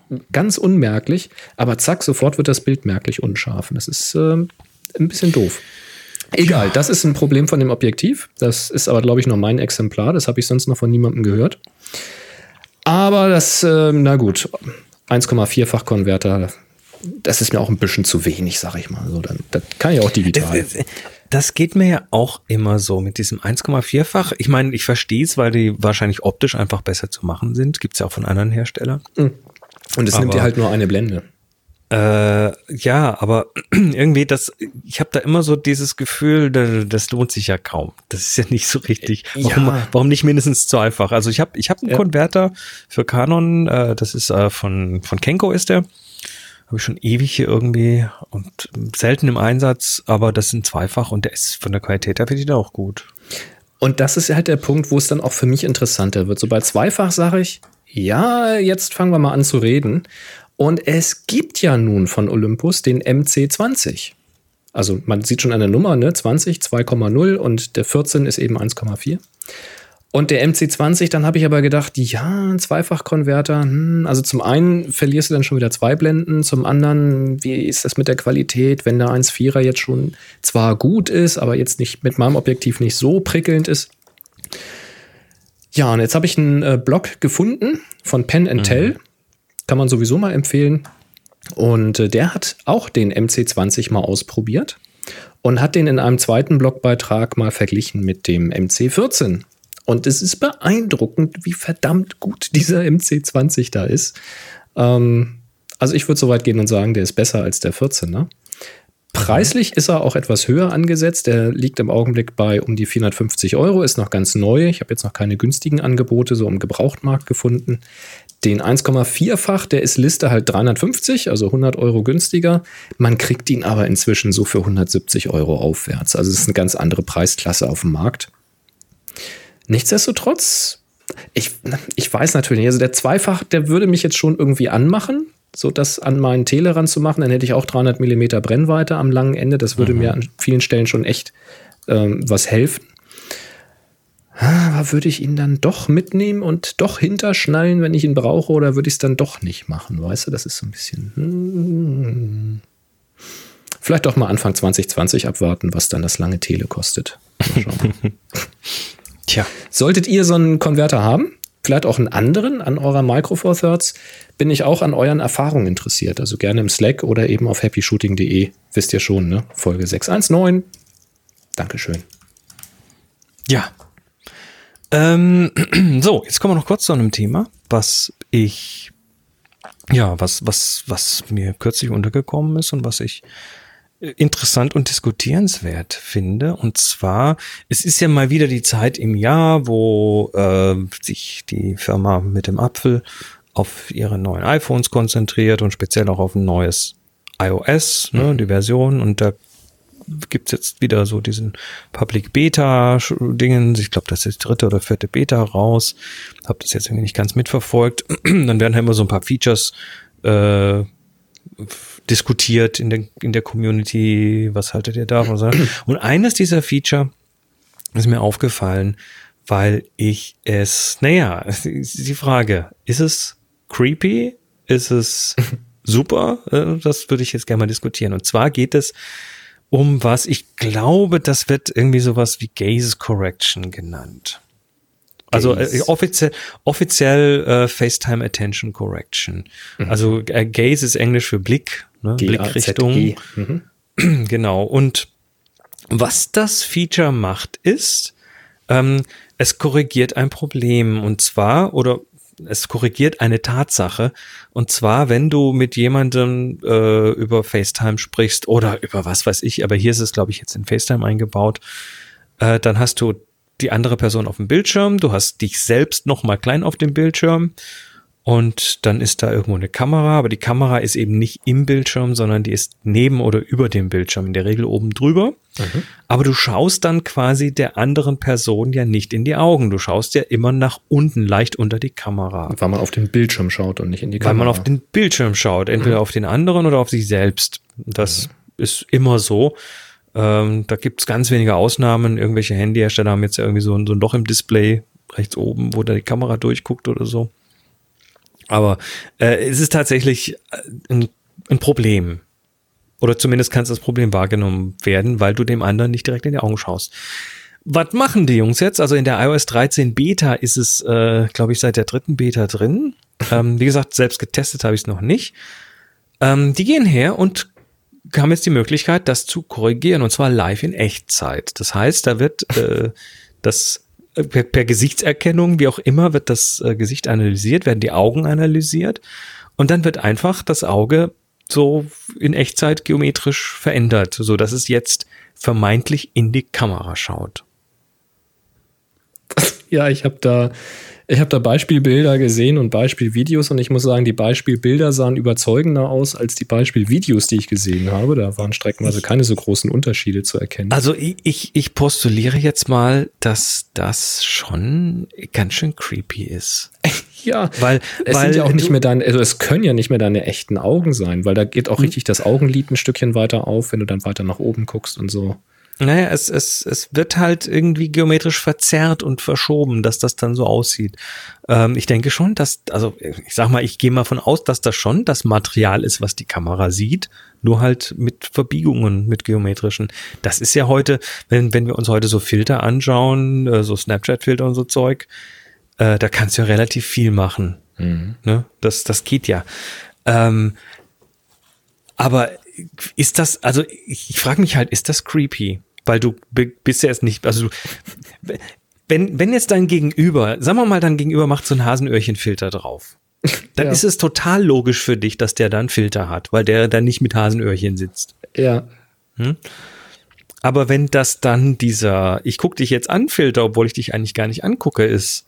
ganz unmerklich, aber zack, sofort wird das Bild merklich unscharf. Und das ist äh, ein bisschen doof. Egal, das ist ein Problem von dem Objektiv. Das ist aber, glaube ich, nur mein Exemplar. Das habe ich sonst noch von niemandem gehört. Aber das, äh, na gut, eins Komma vier-fach Konverter, das ist mir auch ein bisschen zu wenig, sag ich mal. So, dann, das kann ich auch digital. Das geht mir ja auch immer so mit diesem eins Komma vier-fach. Ich meine, ich verstehe es, weil die wahrscheinlich optisch einfach besser zu machen sind. Gibt es ja auch von anderen Herstellern. Und es aber, nimmt dir halt nur eine Blende. Äh, ja, aber irgendwie das, ich habe da immer so dieses Gefühl, das lohnt sich ja kaum. Das ist ja nicht so richtig. Warum, Ja. warum nicht mindestens zweifach? Also ich habe ich hab einen Ja. Konverter für Canon, äh, das ist äh, von, von Kenko ist der. Habe ich schon ewig hier irgendwie und selten im Einsatz, aber das sind zweifach und der ist von der Qualität her finde ich da auch gut. Und das ist halt der Punkt, wo es dann auch für mich interessanter wird. So bei zweifach sage ich, ja, jetzt fangen wir mal an zu reden. Und es gibt ja nun von Olympus den M C zwanzig. Also man sieht schon an der Nummer, ne? zwanzig, zwei Komma null und der vierzehn ist eben eins Komma vier. Und der M C zwanzig, dann habe ich aber gedacht, ja, ein Zweifachkonverter, hm, also zum einen verlierst du dann schon wieder zwei Blenden, zum anderen, wie ist das mit der Qualität, wenn der eins Komma vierer jetzt schon zwar gut ist, aber jetzt nicht mit meinem Objektiv nicht so prickelnd ist. Ja, und jetzt habe ich einen äh, Blog gefunden von Penn and Teller, mhm. kann man sowieso mal empfehlen. Und äh, der hat auch den M C zwanzig mal ausprobiert und hat den in einem zweiten Blogbeitrag mal verglichen mit dem M C vierzehn. Und es ist beeindruckend, wie verdammt gut dieser M C zwanzig da ist. Ähm, also ich würde so weit gehen und sagen, der ist besser als der vierzehner. Preislich ist er auch etwas höher angesetzt. Der liegt im Augenblick bei um die vierhundertfünfzig Euro, ist noch ganz neu. Ich habe jetzt noch keine günstigen Angebote so im Gebrauchtmarkt gefunden. Den eins Komma vier-fach, der ist Liste halt dreihundertfünfzig, also hundert Euro günstiger. Man kriegt ihn aber inzwischen so für hundertsiebzig Euro aufwärts. Also es ist eine ganz andere Preisklasse auf dem Markt. Nichtsdestotrotz, ich, ich weiß natürlich nicht, also der Zweifach, der würde mich jetzt schon irgendwie anmachen, so das an meinen Tele ranzumachen, dann hätte ich auch dreihundert Millimeter Brennweite am langen Ende, das würde mhm. mir an vielen Stellen schon echt ähm, was helfen. Aber würde ich ihn dann doch mitnehmen und doch hinterschnallen, wenn ich ihn brauche, oder würde ich es dann doch nicht machen, weißt du, das ist so ein bisschen... Hmm. Vielleicht doch mal Anfang zwanzig zwanzig abwarten, was dann das lange Tele kostet. Mal schauen. Tja. Solltet ihr so einen Konverter haben, vielleicht auch einen anderen an eurer Micro Four Thirds, bin ich auch an euren Erfahrungen interessiert. Also gerne im Slack oder eben auf happy shooting punkt de. Wisst ihr schon, ne? Folge sechs eins neun. Dankeschön. Ja. Ähm, so, jetzt kommen wir noch kurz zu einem Thema, was ich, ja, was, was, was mir kürzlich untergekommen ist und was ich interessant und diskutierenswert finde. Und zwar, es ist ja mal wieder die Zeit im Jahr, wo äh, sich die Firma mit dem Apfel auf ihre neuen iPhones konzentriert und speziell auch auf ein neues iOS, ne, die Version. Und da gibt's jetzt wieder so diesen Public Beta-Dingen. Ich glaube, das ist die dritte oder vierte Beta raus. Hab das jetzt irgendwie nicht ganz mitverfolgt. Dann werden halt immer so ein paar Features äh, diskutiert in der, in der Community, was haltet ihr davon? Und eines dieser Feature ist mir aufgefallen, weil ich es, naja, die Frage, ist es creepy? Ist es super? Das würde ich jetzt gerne mal diskutieren. Und zwar geht es um was, ich glaube, das wird irgendwie sowas wie Gaze Correction genannt. Also äh, offiziell, offiziell äh, FaceTime Attention Correction. Mhm. Also äh, Gaze ist Englisch für Blick, ne? Blickrichtung. Mhm. Genau. Und was das Feature macht, ist, ähm, es korrigiert ein Problem. Und zwar, oder es korrigiert eine Tatsache. Und zwar, wenn du mit jemandem äh, über FaceTime sprichst oder über was weiß ich, aber hier ist es, glaube ich, jetzt in FaceTime eingebaut, äh, dann hast du die andere Person auf dem Bildschirm, du hast dich selbst noch mal klein auf dem Bildschirm und dann ist da irgendwo eine Kamera, aber die Kamera ist eben nicht im Bildschirm, sondern die ist neben oder über dem Bildschirm, in der Regel oben drüber. Mhm. Aber du schaust dann quasi der anderen Person ja nicht in die Augen, du schaust ja immer nach unten, leicht unter die Kamera. Weil man auf den Bildschirm schaut und nicht in die Kamera. Weil man auf den Bildschirm schaut, entweder mhm. auf den anderen oder auf sich selbst. Das mhm. ist immer so. Ähm, da gibt's ganz wenige Ausnahmen. Irgendwelche Handyhersteller haben jetzt ja irgendwie so ein, so ein Loch im Display rechts oben, wo da die Kamera durchguckt oder so. Aber äh, es ist tatsächlich ein, ein Problem. Oder zumindest kann das Problem wahrgenommen werden, weil du dem anderen nicht direkt in die Augen schaust. Was machen die Jungs jetzt? Also in der iOS dreizehn Beta ist es, äh, glaube ich, seit der dritten Beta drin. Ähm, wie gesagt, selbst getestet habe ich es noch nicht. Ähm, die gehen her und haben jetzt die Möglichkeit, das zu korrigieren, und zwar live in Echtzeit. Das heißt, da wird äh, das per, per Gesichtserkennung, wie auch immer, wird das äh, Gesicht analysiert, werden die Augen analysiert und dann wird einfach das Auge so in Echtzeit geometrisch verändert, so dass es jetzt vermeintlich in die Kamera schaut. Ja, ich habe da, ich habe da Beispielbilder gesehen und Beispielvideos und ich muss sagen, die Beispielbilder sahen überzeugender aus als die Beispielvideos, die ich gesehen habe. Da waren streckenweise keine so großen Unterschiede zu erkennen. Also ich, ich, ich postuliere jetzt mal, dass das schon ganz schön creepy ist. Ja, weil es weil sind ja auch nicht du, mehr deine, also es können ja nicht mehr deine echten Augen sein, weil da geht auch richtig das Augenlid ein Stückchen weiter auf, wenn du dann weiter nach oben guckst und so. Naja, es, es, es wird halt irgendwie geometrisch verzerrt und verschoben, dass das dann so aussieht. Ähm, ich denke schon, dass, also ich sag mal, ich gehe mal von aus, dass das schon das Material ist, was die Kamera sieht, nur halt mit Verbiegungen, mit geometrischen. Das ist ja heute, wenn, wenn wir uns heute so Filter anschauen, äh, so Snapchat-Filter und so Zeug, äh, da kannst du ja relativ viel machen. Mhm. Ne? Das, das geht ja. Ähm, aber ist das, also ich, ich frage mich halt, ist das creepy? Weil du bist ja jetzt nicht, also du, wenn, wenn jetzt dein Gegenüber, sagen wir mal, dein Gegenüber macht so einen Hasenöhrchen-Filter drauf, dann ja. ist es total logisch für dich, dass der da einen Filter hat, weil der dann nicht mit Hasenöhrchen sitzt. Ja. Hm? Aber wenn das dann dieser, ich gucke dich jetzt an Filter, obwohl ich dich eigentlich gar nicht angucke, ist,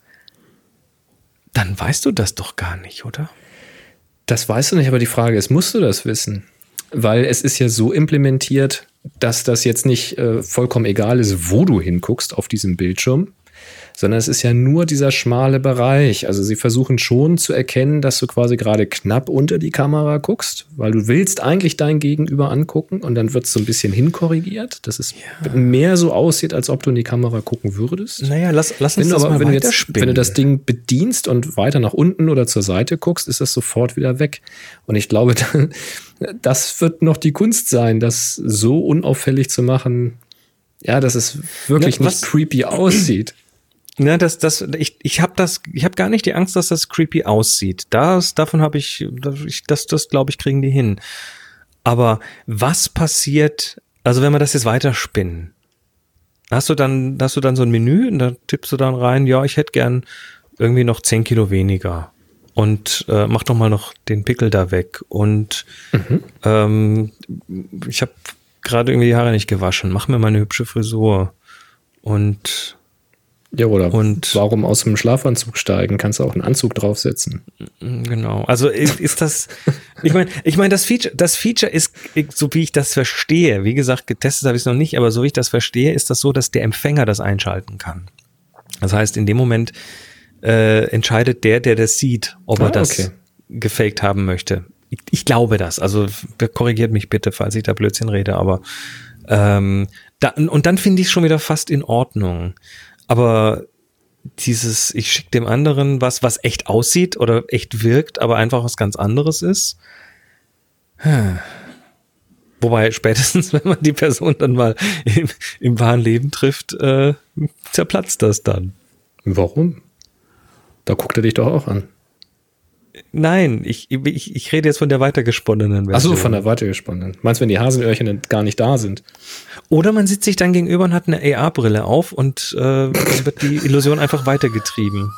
dann weißt du das doch gar nicht, oder? Das weißt du nicht, aber die Frage ist, musst du das wissen? Weil es ist ja so implementiert, dass das jetzt nicht äh, vollkommen egal ist, wo du hinguckst auf diesem Bildschirm, sondern es ist ja nur dieser schmale Bereich. Also sie versuchen schon zu erkennen, dass du quasi gerade knapp unter die Kamera guckst, weil du willst eigentlich dein Gegenüber angucken und dann wird es so ein bisschen hinkorrigiert, dass es ja. mehr so aussieht, als ob du in die Kamera gucken würdest. Naja, lass, lass uns wenn das aber, mal wenn du weiter jetzt, spinnen. Wenn du das Ding bedienst und weiter nach unten oder zur Seite guckst, ist das sofort wieder weg. Und ich glaube, dann, das wird noch die Kunst sein, das so unauffällig zu machen, ja, dass es wirklich ja, nicht creepy aussieht. Ja, das, das, ich, ich habe das, ich habe gar nicht die Angst, dass das creepy aussieht. Das, davon habe ich, das, das glaube ich, kriegen die hin. Aber was passiert, also wenn wir das jetzt weiterspinnen, hast du dann, hast du dann so ein Menü und da tippst du dann rein, ja, ich hätte gern irgendwie noch zehn Kilo weniger und äh, mach doch mal noch den Pickel da weg und mhm. ähm, ich habe gerade irgendwie die Haare nicht gewaschen, mach mir mal eine hübsche Frisur und ja, oder und warum aus dem Schlafanzug steigen? Kannst du auch einen Anzug draufsetzen. Genau. Also ist, ist das, ich meine, ich meine, das Feature, das Feature ist, so wie ich das verstehe, wie gesagt, getestet habe ich es noch nicht, aber so wie ich das verstehe, ist das so, dass der Empfänger das einschalten kann. Das heißt, in dem Moment äh, entscheidet der, der das sieht, ob ah, er das okay. gefaked haben möchte. Ich, ich glaube das. Also korrigiert mich bitte, falls ich da Blödsinn rede, aber ähm, da, und dann finde ich es schon wieder fast in Ordnung. Aber dieses, ich schicke dem anderen was, was echt aussieht oder echt wirkt, aber einfach was ganz anderes ist. Hm. Wobei spätestens, wenn man die Person dann mal im, im wahren Leben trifft, äh, zerplatzt das dann. Warum? Da guckt er dich doch auch an. Nein, ich, ich, ich rede jetzt von der weitergesponnenen Version. Ach so, von der weitergesponnenen. Meinst du, wenn die Hasenöhrchen gar nicht da sind? Oder man sitzt sich dann gegenüber und hat eine A R-Brille auf und äh, dann wird die Illusion einfach weitergetrieben.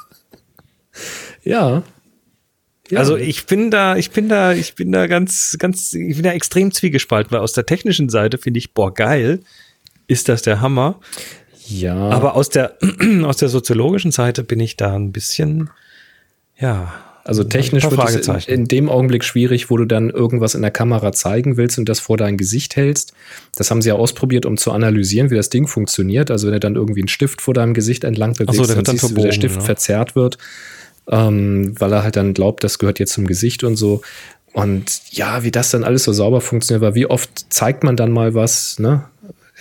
Ja. ja. Also ich bin da, ich bin da, ich bin da ganz, ganz, ich bin da extrem zwiegespalten, weil aus der technischen Seite finde ich, boah, geil, ist das der Hammer. Ja. Aber aus der, aus der soziologischen Seite bin ich da ein bisschen, ja. Also technisch wird es in, in dem Augenblick schwierig, wo du dann irgendwas in der Kamera zeigen willst und das vor dein Gesicht hältst. Das haben sie ja ausprobiert, um zu analysieren, wie das Ding funktioniert. Also wenn du dann irgendwie einen Stift vor deinem Gesicht entlang bewegst, so, dann, dann siehst du, wie der Stift ja. verzerrt wird, ähm, weil er halt dann glaubt, das gehört jetzt zum Gesicht und so. Und ja, wie das dann alles so sauber funktioniert, weil wie oft zeigt man dann mal was, ne?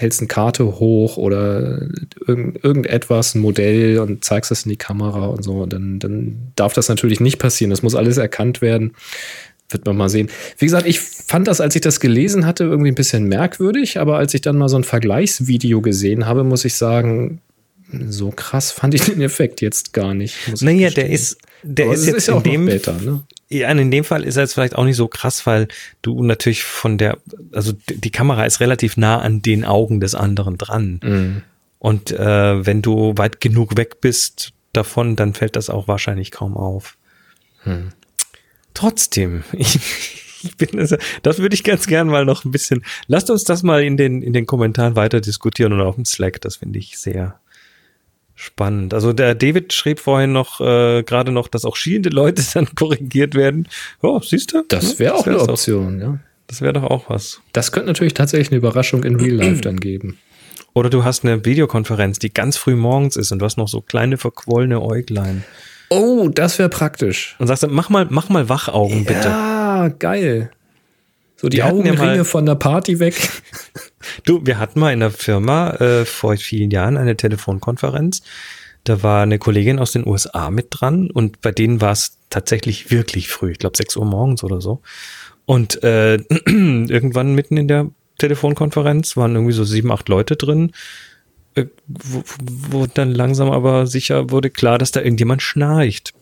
hältst eine Karte hoch oder irgend, irgendetwas, ein Modell und zeigst das in die Kamera und so, dann, dann darf das natürlich nicht passieren. Das muss alles erkannt werden. Wird man mal sehen. Wie gesagt, ich fand das, als ich das gelesen hatte, irgendwie ein bisschen merkwürdig, aber als ich dann mal so ein Vergleichsvideo gesehen habe, muss ich sagen, so krass fand ich den Effekt jetzt gar nicht. Naja, der ist, der aber ist es jetzt ist ja in auch noch dem, Beta, ne? Ja, in dem Fall ist er jetzt vielleicht auch nicht so krass, weil du natürlich von der, also die Kamera ist relativ nah an den Augen des anderen dran. Mhm. Und äh, wenn du weit genug weg bist davon, dann fällt das auch wahrscheinlich kaum auf. Hm. Trotzdem, ich, ich bin, also, das würde ich ganz gern mal noch ein bisschen, lasst uns das mal in den, in den Kommentaren weiter diskutieren oder auf dem Slack, das finde ich sehr spannend. Also der David schrieb vorhin noch, äh, gerade noch, dass auch schielende Leute dann korrigiert werden. Oh, siehst du? Das wäre auch eine Option, ja. Das wäre doch auch was. Das könnte natürlich tatsächlich eine Überraschung in Real Life dann geben. Oder du hast eine Videokonferenz, die ganz früh morgens ist und du hast noch so kleine verquollene Äuglein. Oh, das wäre praktisch. Und sagst dann, mach mal, mach mal Wachaugen, bitte. Ja, geil. So die Wir hatten ja Augenringe mal- von der Party weg. Du, wir hatten mal in der Firma äh, vor vielen Jahren eine Telefonkonferenz. Da war eine Kollegin aus den U S A mit dran und bei denen war es tatsächlich wirklich früh. Ich glaube sechs Uhr morgens oder so. Und äh, irgendwann mitten in der Telefonkonferenz waren irgendwie so sieben, acht Leute drin, äh, wo, wo dann langsam aber sicher wurde klar, dass da irgendjemand schnarcht.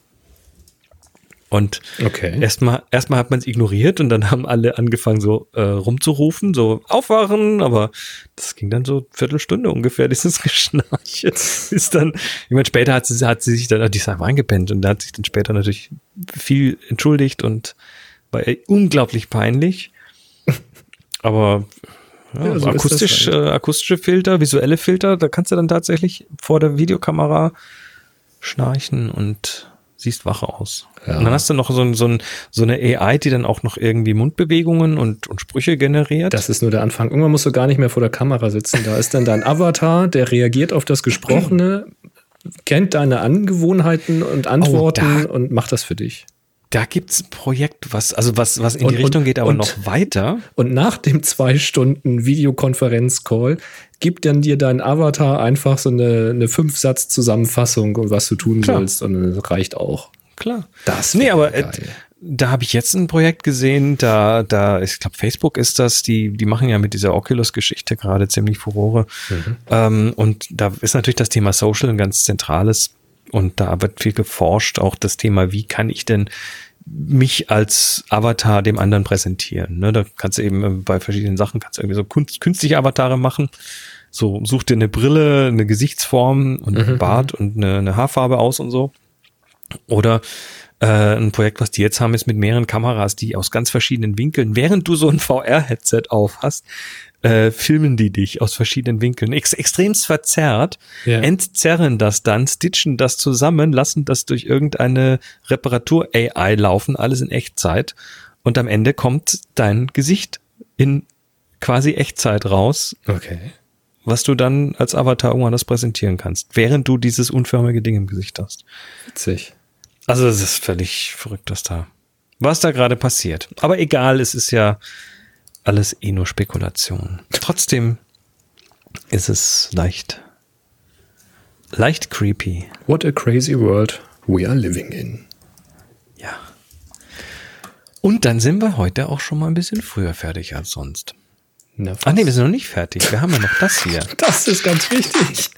Und Okay. erstmal erstmal hat man es ignoriert und dann haben alle angefangen so äh, rumzurufen, so aufwachen, aber das ging dann so Viertelstunde ungefähr, dieses Geschnarche. Ist dann, ich meine, später hat sie, hat sie sich dann, die ist einfach eingepennt und da hat sich dann später natürlich viel entschuldigt und war ihr unglaublich peinlich. Aber ja, Ja, so ist das akustisch, halt. äh, akustische Filter, visuelle Filter, da kannst du dann tatsächlich vor der Videokamera schnarchen und siehst wach aus. Ja. Und dann hast du noch so, ein, so, ein, so eine A I, die dann auch noch irgendwie Mundbewegungen und, und Sprüche generiert. Das ist nur der Anfang. Irgendwann musst du gar nicht mehr vor der Kamera sitzen. Da ist dann dein Avatar, der reagiert auf das Gesprochene, kennt deine Angewohnheiten und Antworten da- und macht das für dich. Da gibt's ein Projekt, was, also was, was in Und- die Richtung und- geht, aber und- noch weiter. Und nach dem zwei Stunden Videokonferenz-Call gibt dann dir dein Avatar einfach so eine, eine Fünf-Satz-Zusammenfassung und was du tun Klar. sollst. Und das reicht auch. Klar. Das Nee, wär aber äh, geil. da habe ich jetzt ein Projekt gesehen, da, da, ich glaube, Facebook ist das, die, die machen ja mit dieser Oculus-Geschichte gerade ziemlich Furore. Mhm. Ähm, und da ist natürlich das Thema Social ein ganz zentrales. Und da wird viel geforscht, auch das Thema, wie kann ich denn mich als Avatar dem anderen präsentieren. Ne? Da kannst du eben äh, bei verschiedenen Sachen, kannst du irgendwie so kunst, künstliche Avatare machen. So, such dir eine Brille, eine Gesichtsform und einen Bart und eine, eine Haarfarbe aus und so. Oder äh, ein Projekt, was die jetzt haben, ist mit mehreren Kameras, die aus ganz verschiedenen Winkeln, während du so ein V R-Headset auf hast, äh, filmen die dich aus verschiedenen Winkeln. Ex extremst verzerrt, Ja. entzerren das dann, stitchen das zusammen, lassen das durch irgendeine Reparatur-A I laufen, alles in Echtzeit. Und am Ende kommt dein Gesicht in quasi Echtzeit raus, Okay. was du dann als Avatar irgendwann das präsentieren kannst, während du dieses unförmige Ding im Gesicht hast. Witzig. Also das ist völlig verrückt, was da, was da gerade passiert. Aber egal, es ist ja alles eh nur Spekulation. Trotzdem ist es leicht, leicht creepy. What a crazy world we are living in. Ja. Und dann sind wir heute auch schon mal ein bisschen früher fertig als sonst. Na, Ach nee, wir sind noch nicht fertig. Wir haben ja noch das hier. das ist ganz wichtig.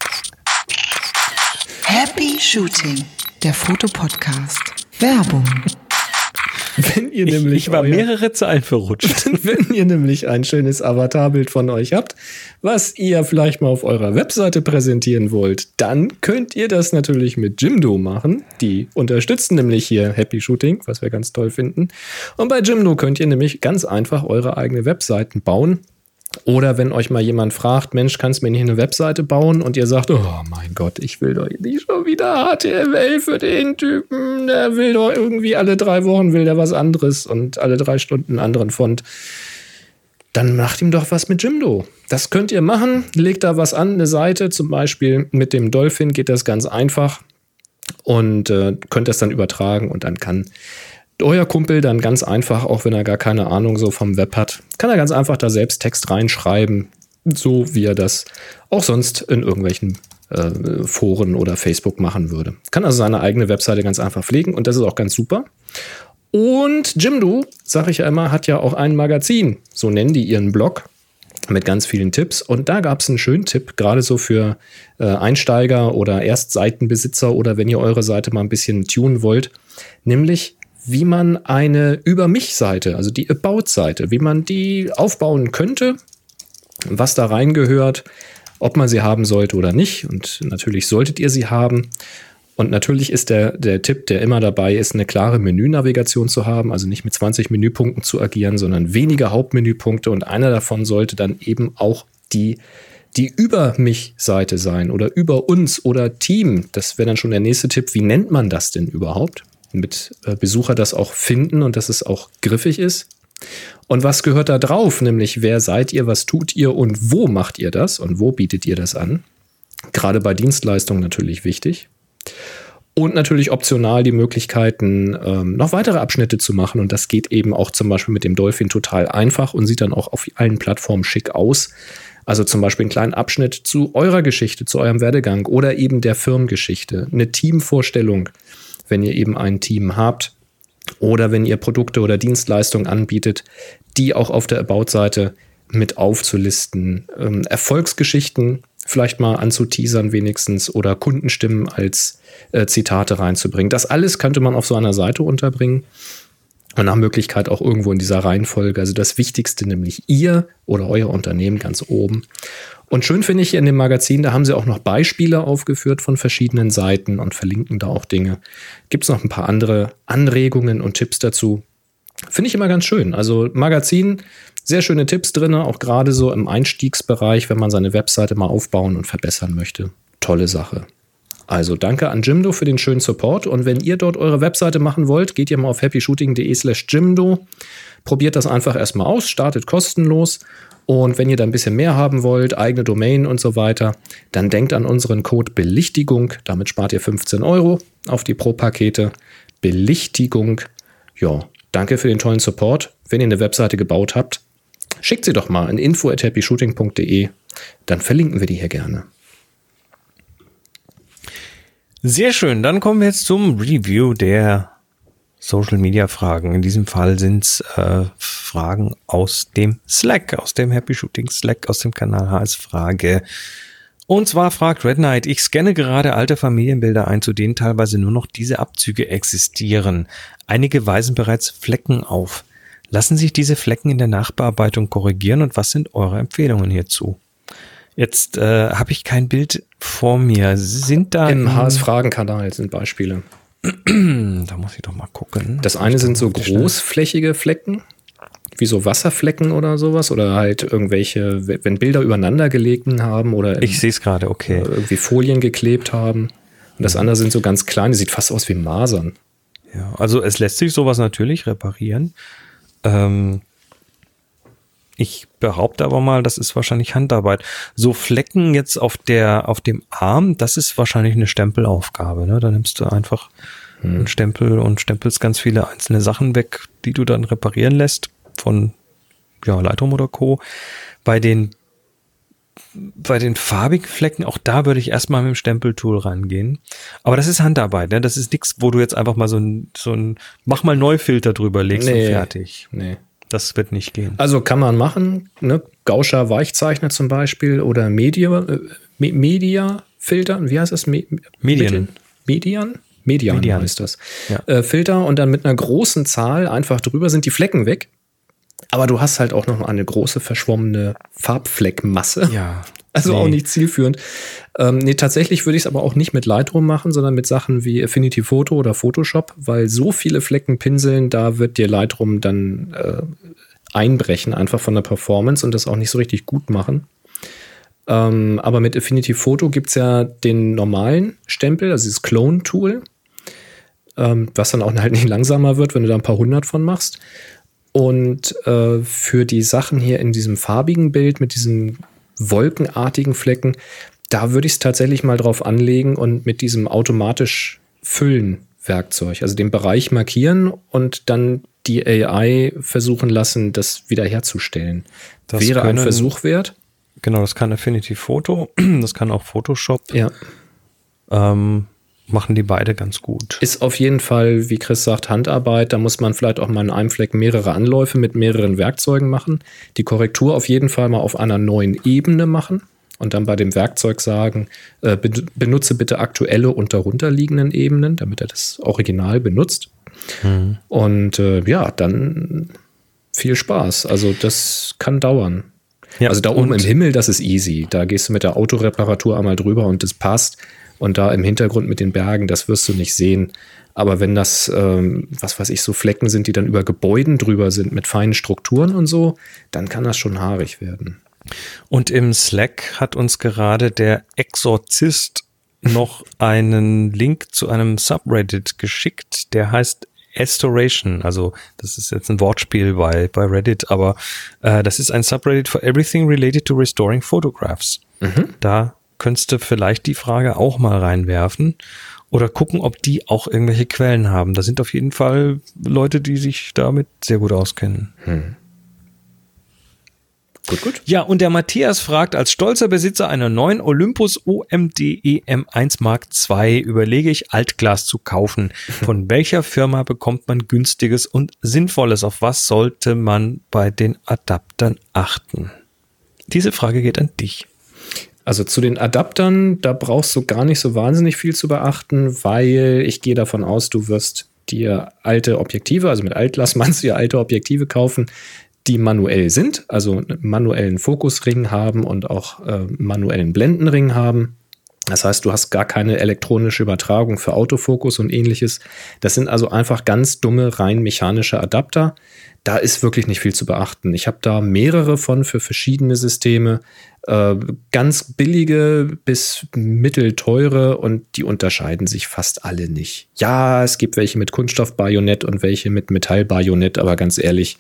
Happy Shooting, der Fotopodcast. Werbung. Wenn ihr Ich, nämlich ich war euer- mehrere Zeilen verrutscht. Wenn ihr nämlich ein schönes Avatarbild von euch habt, was ihr vielleicht mal auf eurer Webseite präsentieren wollt, dann könnt ihr das natürlich mit Jimdo machen. Die unterstützen nämlich hier Happy Shooting, was wir ganz toll finden. Und bei Jimdo könnt ihr nämlich ganz einfach eure eigene Webseiten bauen. Oder wenn euch mal jemand fragt, Mensch, kannst du mir nicht eine Webseite bauen? Und ihr sagt, oh mein Gott, ich will doch nicht schon wieder H T M L für den Typen. Der will doch irgendwie alle drei Wochen will der was anderes und alle drei Stunden einen anderen Font. Dann macht ihm doch was mit Jimdo. Das könnt ihr machen. Legt da was an, eine Seite. Zum Beispiel mit dem Dolphin geht das ganz einfach. Und äh, könnt das dann übertragen und dann kann euer Kumpel dann ganz einfach, auch wenn er gar keine Ahnung so vom Web hat, kann er ganz einfach da selbst Text reinschreiben. so wie er das auch sonst in irgendwelchen äh, Foren oder Facebook machen würde. Kann also seine eigene Webseite ganz einfach pflegen und das ist auch ganz super. Und Jimdo, sage ich ja immer, hat ja auch ein Magazin, so nennen die ihren Blog, mit ganz vielen Tipps. Und da gab es einen schönen Tipp, gerade so für äh, Einsteiger oder Erstseitenbesitzer oder wenn ihr eure Seite mal ein bisschen tunen wollt, nämlich wie man eine Über-mich-Seite, also die About-Seite, wie man die aufbauen könnte, was da reingehört, ob man sie haben sollte oder nicht. Und natürlich solltet ihr sie haben. Und natürlich ist der, der Tipp, der immer dabei ist, eine klare Menünavigation zu haben, also nicht mit zwanzig Menüpunkten zu agieren, sondern weniger Hauptmenüpunkte und einer davon sollte dann eben auch die, die Über-mich-Seite sein oder über uns oder Team. Das wäre dann schon der nächste Tipp. Wie nennt man das denn überhaupt? Mit äh, Besucher das auch finden und dass es auch griffig ist. Und was gehört da drauf? Nämlich, wer seid ihr, was tut ihr und wo macht ihr das und wo bietet ihr das an? Gerade bei Dienstleistungen natürlich wichtig. Und natürlich optional die Möglichkeiten, ähm, noch weitere Abschnitte zu machen. Und das geht eben auch zum Beispiel mit dem Dolphin total einfach und sieht dann auch auf allen Plattformen schick aus. Also zum Beispiel einen kleinen Abschnitt zu eurer Geschichte, zu eurem Werdegang oder eben der Firmengeschichte. Eine Teamvorstellung, wenn ihr eben ein Team habt oder wenn ihr Produkte oder Dienstleistungen anbietet, die auch auf der About-Seite mit aufzulisten. Ähm, Erfolgsgeschichten vielleicht mal anzuteasern wenigstens oder Kundenstimmen als äh, Zitate reinzubringen. Das alles könnte man auf so einer Seite unterbringen und nach Möglichkeit auch irgendwo in dieser Reihenfolge. Also das Wichtigste, nämlich ihr oder euer Unternehmen ganz oben. Und schön finde ich hier in dem Magazin, da haben sie auch noch Beispiele aufgeführt von verschiedenen Seiten und verlinken da auch Dinge. Gibt es noch ein paar andere Anregungen und Tipps dazu. Finde ich immer ganz schön. Also Magazin, sehr schöne Tipps drin, auch gerade so im Einstiegsbereich, wenn man seine Webseite mal aufbauen und verbessern möchte. Tolle Sache. Also danke an Jimdo für den schönen Support. Und wenn ihr dort eure Webseite machen wollt, geht ihr mal auf happyshooting.de slash Jimdo. Probiert das einfach erstmal aus, startet kostenlos. Und wenn ihr da ein bisschen mehr haben wollt, eigene Domain und so weiter, dann denkt an unseren Code Belichtigung. Damit spart ihr fünfzehn Euro auf die Pro-Pakete. Belichtigung. Ja, danke für den tollen Support. Wenn ihr eine Webseite gebaut habt, schickt sie doch mal an info at happyshooting punkt de. Dann verlinken wir die hier gerne. Sehr schön. Dann kommen wir jetzt zum Review der Social-Media-Fragen. In diesem Fall sind es äh, Fragen aus dem Slack, aus dem Happy Shooting Slack, aus dem Kanal H S Frage. Und zwar fragt Red Knight, ich scanne gerade alte Familienbilder ein, zu denen teilweise nur noch diese Abzüge existieren. Einige weisen bereits Flecken auf. Lassen sich diese Flecken in der Nachbearbeitung korrigieren und was sind eure Empfehlungen hierzu? Jetzt äh, habe ich kein Bild vor mir. Sind da im H S-Fragen-Kanal sind Beispiele. Da muss ich doch mal gucken. Das eine sind so großflächige Flecken, wie so Wasserflecken oder sowas. Oder halt irgendwelche, wenn Bilder übereinander gelegt haben oder ich sehe es gerade, okay. Irgendwie Folien geklebt haben. Und das andere sind so ganz kleine, sieht fast aus wie Masern. Ja, also es lässt sich sowas natürlich reparieren. Ähm, ich behaupte aber mal, das ist wahrscheinlich Handarbeit. So Flecken jetzt auf der, auf dem Arm, das ist wahrscheinlich eine Stempelaufgabe, ne? Da nimmst du einfach hm. einen Stempel und stempelst ganz viele einzelne Sachen weg, die du dann reparieren lässt von, ja, Lightroom oder Co. Bei den, bei den farbigen Flecken, auch da würde ich erstmal mit dem Stempeltool rangehen. Aber das ist Handarbeit, ne? Das ist nichts, wo du jetzt einfach mal so ein, so ein, mach mal Neufilter drüber legst nee, und fertig. Nee. Das wird nicht gehen. Also kann man machen, ne? Gauscher Weichzeichner zum Beispiel oder Media, äh, Media-Filter, wie heißt das? Me- Medien. Median? Median, Median heißt das. Ja. Äh, Filter und dann mit einer großen Zahl einfach drüber sind die Flecken weg. Aber du hast halt auch noch eine große verschwommene Farbfleckmasse. Ja. Also nee. auch nicht zielführend. Ähm, nee, tatsächlich würde ich es aber auch nicht mit Lightroom machen, sondern mit Sachen wie Affinity Photo oder Photoshop, weil so viele Flecken pinseln, da wird dir Lightroom dann äh, einbrechen, einfach von der Performance und das auch nicht so richtig gut machen. Ähm, aber mit Affinity Photo gibt es ja den normalen Stempel, also dieses Clone-Tool, ähm, was dann auch halt nicht langsamer wird, wenn du da ein paar hundert von machst. Und äh, für die Sachen hier in diesem farbigen Bild mit diesen wolkenartigen Flecken, da würde ich es tatsächlich mal drauf anlegen und mit diesem automatisch Füllen Werkzeug, also den Bereich markieren und dann die A I versuchen lassen, das wiederherzustellen. Das wäre ein Versuch wert. Genau, das kann Affinity Photo, das kann auch Photoshop. Ja. Ähm, machen die beide ganz gut. Ist auf jeden Fall, wie Chris sagt, Handarbeit. Da muss man vielleicht auch mal in einem Fleck mehrere Anläufe mit mehreren Werkzeugen machen. Die Korrektur auf jeden Fall mal auf einer neuen Ebene machen und dann bei dem Werkzeug sagen, äh, be- benutze bitte aktuelle und darunterliegenden Ebenen, damit er das Original benutzt. Mhm. Und äh, ja, dann viel Spaß. Also das kann dauern. Ja, also da oben und im Himmel, das ist easy. Da gehst du mit der Autoreparatur einmal drüber und das passt. Und da im Hintergrund mit den Bergen, das wirst du nicht sehen. Aber wenn das, ähm, was weiß ich, so Flecken sind, die dann über Gebäuden drüber sind mit feinen Strukturen und so, dann kann das schon haarig werden. Und im Slack hat uns gerade der Exorzist noch einen Link zu einem Subreddit geschickt, der heißt Estoration. Also das ist jetzt ein Wortspiel bei, bei Reddit, aber äh, das ist ein Subreddit for everything related to restoring photographs. Mhm. Da könntest du vielleicht die Frage auch mal reinwerfen oder gucken, ob die auch irgendwelche Quellen haben. Da sind auf jeden Fall Leute, die sich damit sehr gut auskennen. Hm. Gut, gut. Ja, und der Matthias fragt, als stolzer Besitzer einer neuen Olympus O M D E M eins Mark zwei überlege ich, Altglas zu kaufen. Von welcher Firma bekommt man günstiges und sinnvolles? Auf was sollte man bei den Adaptern achten? Diese Frage geht an dich. Also zu den Adaptern, da brauchst du gar nicht so wahnsinnig viel zu beachten, weil ich gehe davon aus, du wirst dir alte Objektive, also mit Altglas meinst du ja alte Objektive kaufen, die manuell sind, also einen manuellen Fokusring haben und auch äh, manuellen Blendenring haben. Das heißt, du hast gar keine elektronische Übertragung für Autofokus und ähnliches. Das sind also einfach ganz dumme, rein mechanische Adapter. Da ist wirklich nicht viel zu beachten. Ich habe da mehrere von für verschiedene Systeme. Äh, ganz billige bis mittelteure und die unterscheiden sich fast alle nicht. Ja, es gibt welche mit Kunststoffbajonett und welche mit Metallbajonett, aber ganz ehrlich,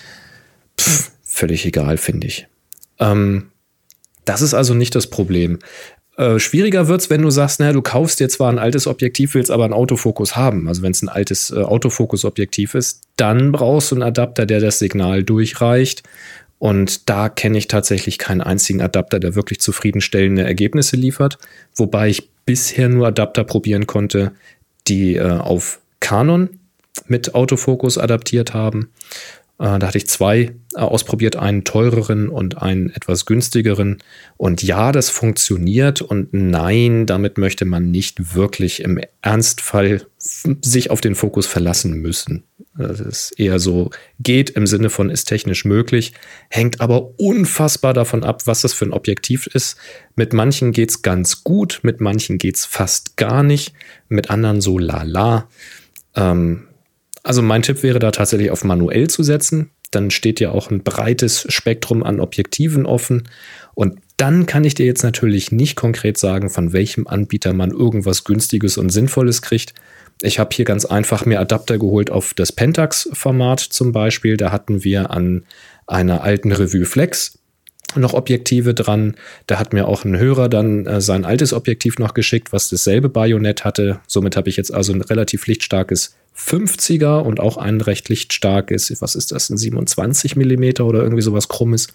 pff, völlig egal, finde ich. Ähm, das ist also nicht das Problem. Äh, schwieriger wird's, wenn du sagst, naja, du kaufst dir zwar ein altes Objektiv, willst aber einen Autofokus haben. Also wenn es ein altes äh, Autofokus-Objektiv ist, dann brauchst du einen Adapter, der das Signal durchreicht. Und da kenne ich tatsächlich keinen einzigen Adapter, der wirklich zufriedenstellende Ergebnisse liefert. Wobei ich bisher nur Adapter probieren konnte, die äh, auf Canon mit Autofokus adaptiert haben. Äh, da hatte ich zwei äh, ausprobiert, einen teureren und einen etwas günstigeren. Und ja, das funktioniert. Und nein, damit möchte man nicht wirklich im Ernstfall f- sich auf den Fokus verlassen müssen. Das ist eher so, geht im Sinne von ist technisch möglich, hängt aber unfassbar davon ab, was das für ein Objektiv ist. Mit manchen geht's ganz gut, mit manchen geht's fast gar nicht, mit anderen so lala. Ähm, also mein Tipp wäre da tatsächlich auf manuell zu setzen. Dann steht ja auch ein breites Spektrum an Objektiven offen. Und dann kann ich dir jetzt natürlich nicht konkret sagen, von welchem Anbieter man irgendwas Günstiges und Sinnvolles kriegt. Ich habe hier ganz einfach mir Adapter geholt auf das Pentax-Format zum Beispiel. Da hatten wir an einer alten Revue Flex noch Objektive dran. Da hat mir auch ein Hörer dann äh, sein altes Objektiv noch geschickt, was dasselbe Bajonett hatte. Somit habe ich jetzt also ein relativ lichtstarkes fünfziger und auch ein recht lichtstarkes, was ist das, ein siebenundzwanzig Millimeter oder irgendwie sowas Krummes,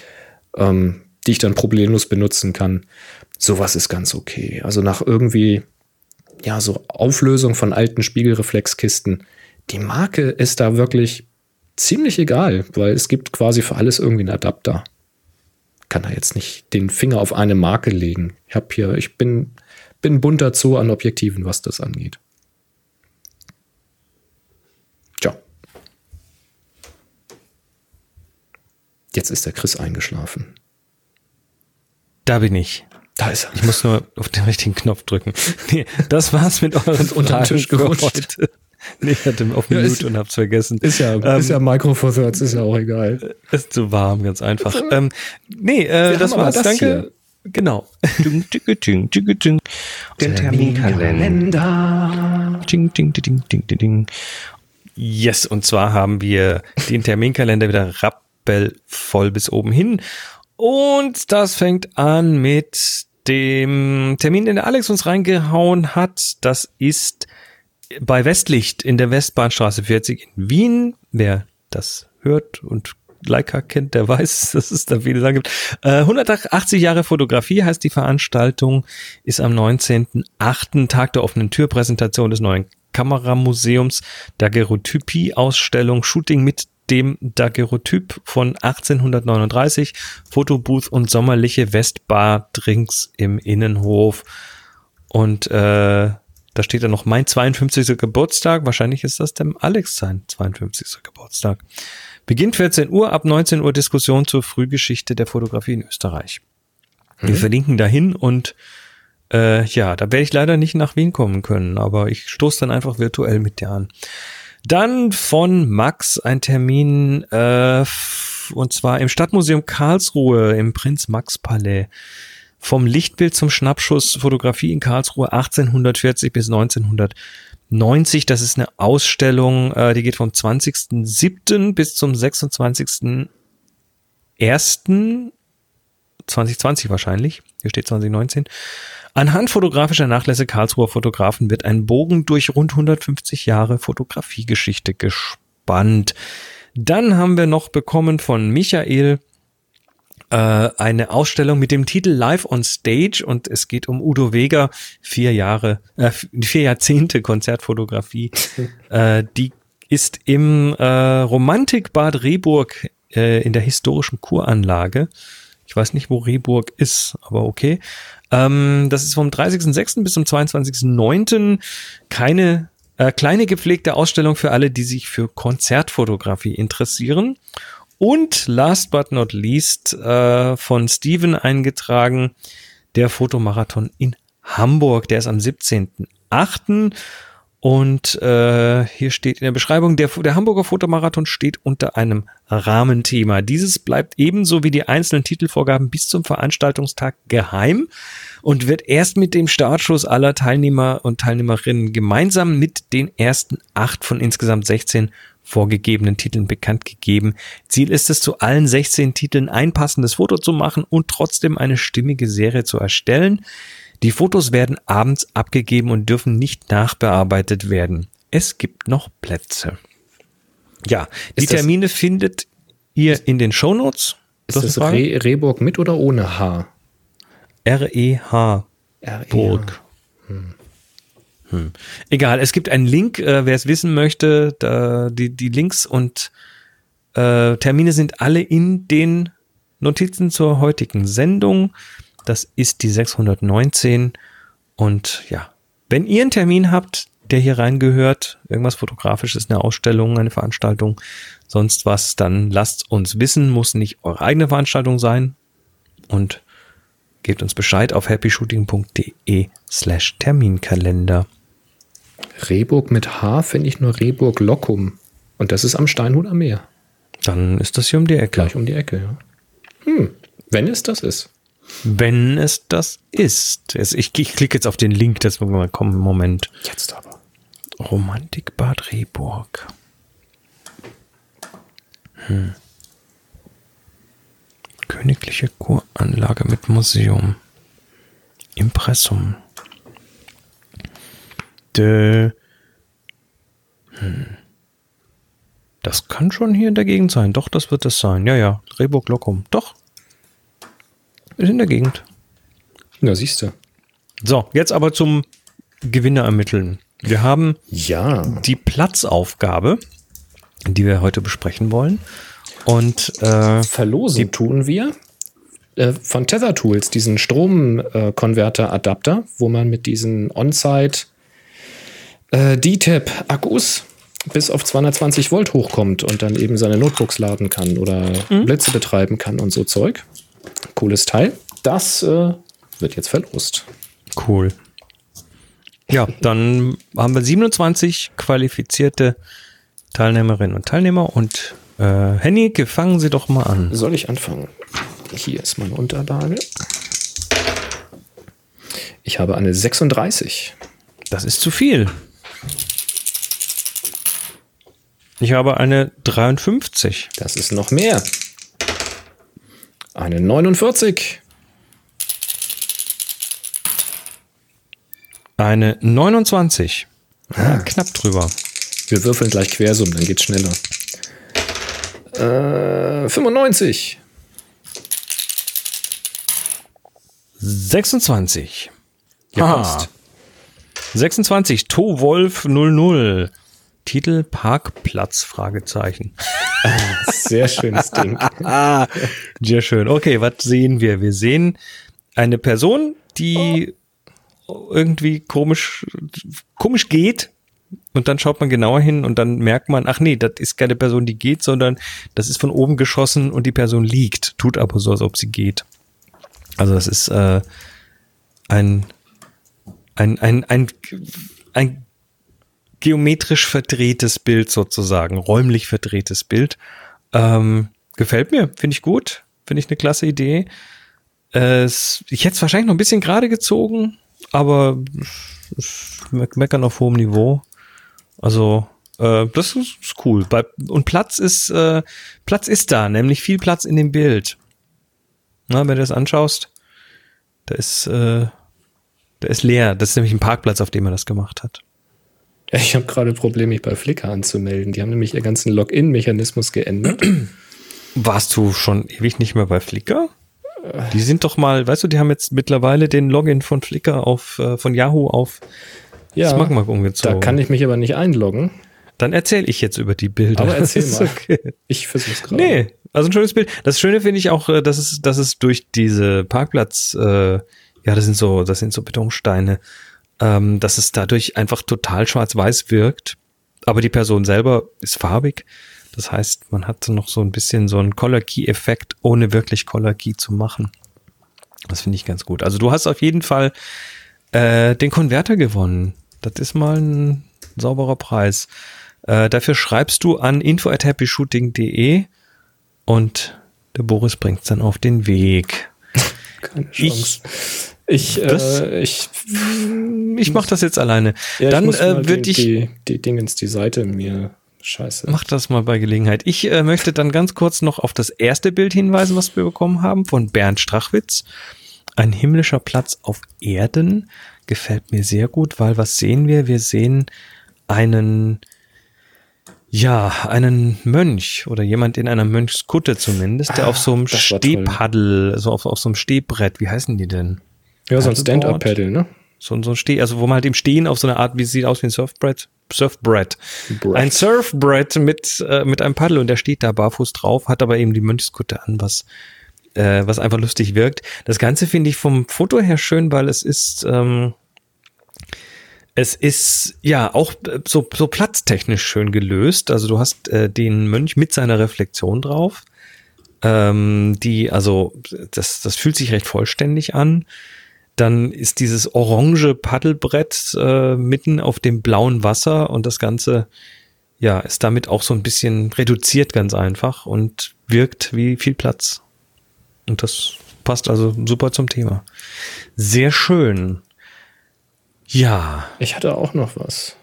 ähm, die ich dann problemlos benutzen kann. Sowas ist ganz okay. Also nach irgendwie ja, so Auflösung von alten Spiegelreflexkisten. Die Marke ist da wirklich ziemlich egal, weil es gibt quasi für alles irgendwie einen Adapter. Kann da jetzt nicht den Finger auf eine Marke legen. Ich habe hier, ich bin, bin bunter Zoo an Objektiven, was das angeht. Tja. Jetzt ist der Chris eingeschlafen. Da bin ich. Da ist er. Ich muss nur auf den richtigen Knopf drücken. Nee, das war's mit euren unter den Tisch gerutscht. heute. Nee, ich hatte auf Ja, Mute ist- und hab's vergessen. Ist ja, Ähm, ist ja Micro Four Thirds, ist ja auch egal. Ist zu warm, ganz einfach. Ähm, nee, äh, Wir das haben aber war's. das Danke. Genau. Ding, ding, ding, ding, ding. Der Terminkalender. Ding, ding, ding, ding, ding, ding. Yes, und zwar haben wir den Terminkalender wieder rappelvoll bis oben hin. Und das fängt an mit dem Termin, den der Alex uns reingehauen hat. Das ist bei Westlicht in der Westbahnstraße vierzig in Wien. Wer das hört und Leica kennt, der weiß, dass es da viele Sachen gibt. Äh, hundertachtzig Jahre Fotografie heißt die Veranstaltung, ist am neunzehnten achten Tag der offenen Tür, Präsentation des neuen Kameramuseums, Daguerreotypie-Ausstellung, Shooting mit dem Daguerreotyp von achtzehnhundertneununddreißig, Fotobooth und sommerliche Westbar-Drinks im Innenhof. Und äh, da steht dann noch mein zweiundfünfzigster Geburtstag. Wahrscheinlich ist das dem Alex sein zweiundfünfzigster Geburtstag. Beginnt vierzehn Uhr, ab neunzehn Uhr Diskussion zur Frühgeschichte der Fotografie in Österreich. Mhm. Wir verlinken dahin und äh, ja, da werde ich leider nicht nach Wien kommen können, aber ich stoße dann einfach virtuell mit dir an. Dann von Max ein Termin äh, und zwar im Stadtmuseum Karlsruhe im Prinz-Max-Palais. Vom Lichtbild zum Schnappschuss Fotografie in Karlsruhe achtzehnhundertvierzig bis neunzehnhundertneunzig. Das ist eine Ausstellung, äh, die geht vom zwanzigsten siebten bis zum sechsundzwanzigsten ersten zweitausendzwanzig wahrscheinlich. Hier steht zwanzig neunzehn. Anhand fotografischer Nachlässe Karlsruher Fotografen wird ein Bogen durch rund hundertfünfzig Jahre Fotografiegeschichte gespannt. Dann haben wir noch bekommen von Michael eine Ausstellung mit dem Titel Live on Stage und es geht um Udo Weger, vier Jahre, äh, vier Jahrzehnte Konzertfotografie. äh, die ist im äh, Romantikbad Rehburg äh, in der historischen Kuranlage. Ich weiß nicht, wo Rehburg ist, aber okay. Ähm, das ist vom dreißigsten sechsten bis zum zweiundzwanzigsten neunten Keine äh, kleine gepflegte Ausstellung für alle, die sich für Konzertfotografie interessieren. Und last but not least äh, von Steven eingetragen, der Fotomarathon in Hamburg. Der ist am siebzehnten achten Und äh, hier steht in der Beschreibung, der, der Hamburger Fotomarathon steht unter einem Rahmenthema. Dieses bleibt ebenso wie die einzelnen Titelvorgaben bis zum Veranstaltungstag geheim und wird erst mit dem Startschuss aller Teilnehmer und Teilnehmerinnen gemeinsam mit den ersten acht von insgesamt sechzehn vorgegebenen Titeln bekannt gegeben. Ziel ist es, zu allen sechzehn Titeln ein passendes Foto zu machen und trotzdem eine stimmige Serie zu erstellen. Die Fotos werden abends abgegeben und dürfen nicht nachbearbeitet werden. Es gibt noch Plätze. Ja, die ist das, Termine findet ihr in den Shownotes. Ist das Re Rehburg mit oder ohne H? R E H Burg. Hm. Hm. Egal, es gibt einen Link, äh, wer es wissen möchte. Da, die, die Links und äh, Termine sind alle in den Notizen zur heutigen Sendung. Das ist die sechshundertneunzehn. Und ja, wenn ihr einen Termin habt, der hier reingehört, irgendwas Fotografisches, eine Ausstellung, eine Veranstaltung, sonst was, dann lasst uns wissen. Muss nicht eure eigene Veranstaltung sein. Und gebt uns Bescheid auf happyshooting.de slash Terminkalender. Rehburg mit H finde ich nur Rehburg-Lockum. Und das ist am Steinhuder Meer. Dann ist das hier um die Ecke. Gleich um die Ecke, ja. Hm, wenn es das ist. Wenn es das ist. Ich, ich klicke jetzt auf den Link, das wird mal kommen. Moment. Jetzt aber. Romantikbad Rehburg. Hm. Königliche Kuranlage mit Museum. Impressum. De. Hm. Das kann schon hier in der Gegend sein. Doch, das wird es sein. Ja, ja. Rehburg-Lockum. Doch. Ist in der Gegend. Ja, siehst du. So, jetzt aber zum Gewinner ermitteln. Wir haben ja die Platzaufgabe, die wir heute besprechen wollen. Und äh, verlosen die tun wir äh, von Tether Tools, diesen Stromkonverter-Adapter, wo man mit diesen On-Site äh, D T A P-Akkus bis auf zweihundertzwanzig Volt hochkommt und dann eben seine Notebooks laden kann oder mhm. Blitze betreiben kann und so Zeug. Cooles Teil. Das äh, wird jetzt verlost. Cool. Ja, dann haben wir siebenundzwanzig qualifizierte Teilnehmerinnen und Teilnehmer und äh, Henning, fangen Sie doch mal an. Soll ich anfangen? Hier ist meine Unterlage. Ich habe eine sechsunddreißig. Das ist zu viel. Ich habe eine dreiundfünfzig. Das ist noch mehr. Eine neunundvierzig. Eine neunundzwanzig. Ah, knapp drüber. Wir würfeln gleich Quersummen, dann geht's schneller. Äh, fünfundneunzig. sechsundzwanzig. Ja, Ah. passt. sechsundzwanzig. Towolf null null. Titel Parkplatz, Fragezeichen. Sehr schönes Ding. Sehr schön. Okay, was sehen wir? Wir sehen eine Person, die irgendwie komisch, komisch geht. Und dann schaut man genauer hin und dann merkt man, ach nee, das ist keine Person, die geht, sondern das ist von oben geschossen und die Person liegt. Tut aber so, als ob sie geht. Also das ist äh, ein, ein, ein, ein, ein geometrisch verdrehtes Bild sozusagen, räumlich verdrehtes Bild. Ähm, gefällt mir, finde ich gut, finde ich eine klasse Idee. Äh, es, ich hätte es wahrscheinlich noch ein bisschen gerade gezogen, aber me- meckern auf hohem Niveau. Also äh, das ist, ist cool. Bei, und Platz ist äh, Platz ist da, nämlich viel Platz in dem Bild. Na, wenn du das anschaust, da ist, äh, da ist leer. Das ist nämlich ein Parkplatz, auf dem er das gemacht hat. Ja, ich habe gerade Probleme, mich bei Flickr anzumelden. Die haben nämlich ihren ganzen Login-Mechanismus geändert. Warst du schon ewig nicht mehr bei Flickr? Die sind doch mal, weißt du, die haben jetzt mittlerweile den Login von Flickr auf, äh, von Yahoo auf Ja, Smugmug umgezogen. da kann ich mich aber nicht einloggen. Dann erzähle ich jetzt über die Bilder. Aber erzähl Ist mal. okay. Ich versuch's gerade. Nee, also ein schönes Bild. Das Schöne finde ich auch, äh, dass es, dass es durch diese Parkplatz, äh, ja, das sind so, das sind so Betonsteine, ähm, dass es dadurch einfach total schwarz-weiß wirkt. Aber die Person selber ist farbig. Das heißt, man hat noch so ein bisschen so einen Color-Key-Effekt, ohne wirklich Color-Key zu machen. Das finde ich ganz gut. Also du hast auf jeden Fall äh, den Konverter gewonnen. Das ist mal ein sauberer Preis. Äh, dafür schreibst du an info at happy shooting punkt de und der Boris bringt es dann auf den Weg. Keine Chance. Ich, ich, Das- äh, ich, Ich mache das jetzt alleine. ja, dann ich muss mal äh, würde die, ich... die, die Dingens, die Seite mir scheiße. Mach das mal bei Gelegenheit. Ich äh, möchte dann ganz kurz noch auf das erste Bild hinweisen, was wir bekommen haben, von Bernd Strachwitz. Ein himmlischer Platz auf Erden. Gefällt mir sehr gut, weil was sehen wir? Wir sehen einen, ja, einen Mönch oder jemand in einer Mönchskutte zumindest, der Ah, auf so einem das war toll. Stehpaddel, so auf, auf so einem Stehbrett, wie heißen die denn? Ja, so ein Paddleboard? Stand-Up-Paddle, ne? So, so ein Steh, also wo man halt im Stehen auf so eine Art, wie es sieht aus wie ein Surfbrett, Surfbrett. Brett. Ein Surfbrett mit, äh, mit einem Paddel und der steht da barfuß drauf, hat aber eben die Mönchskutte an, was, äh, was einfach lustig wirkt. Das Ganze finde ich vom Foto her schön, weil es ist, ähm, es ist ja auch so, so platztechnisch schön gelöst. Also du hast äh, den Mönch mit seiner Reflexion drauf. Ähm, die, also das, das fühlt sich recht vollständig an. Dann ist dieses orange Paddelbrett äh, mitten auf dem blauen Wasser und das Ganze, ja, ist damit auch so ein bisschen reduziert ganz einfach und wirkt wie viel Platz. Und das passt also super zum Thema. Sehr schön. Ja. Ich hatte auch noch was.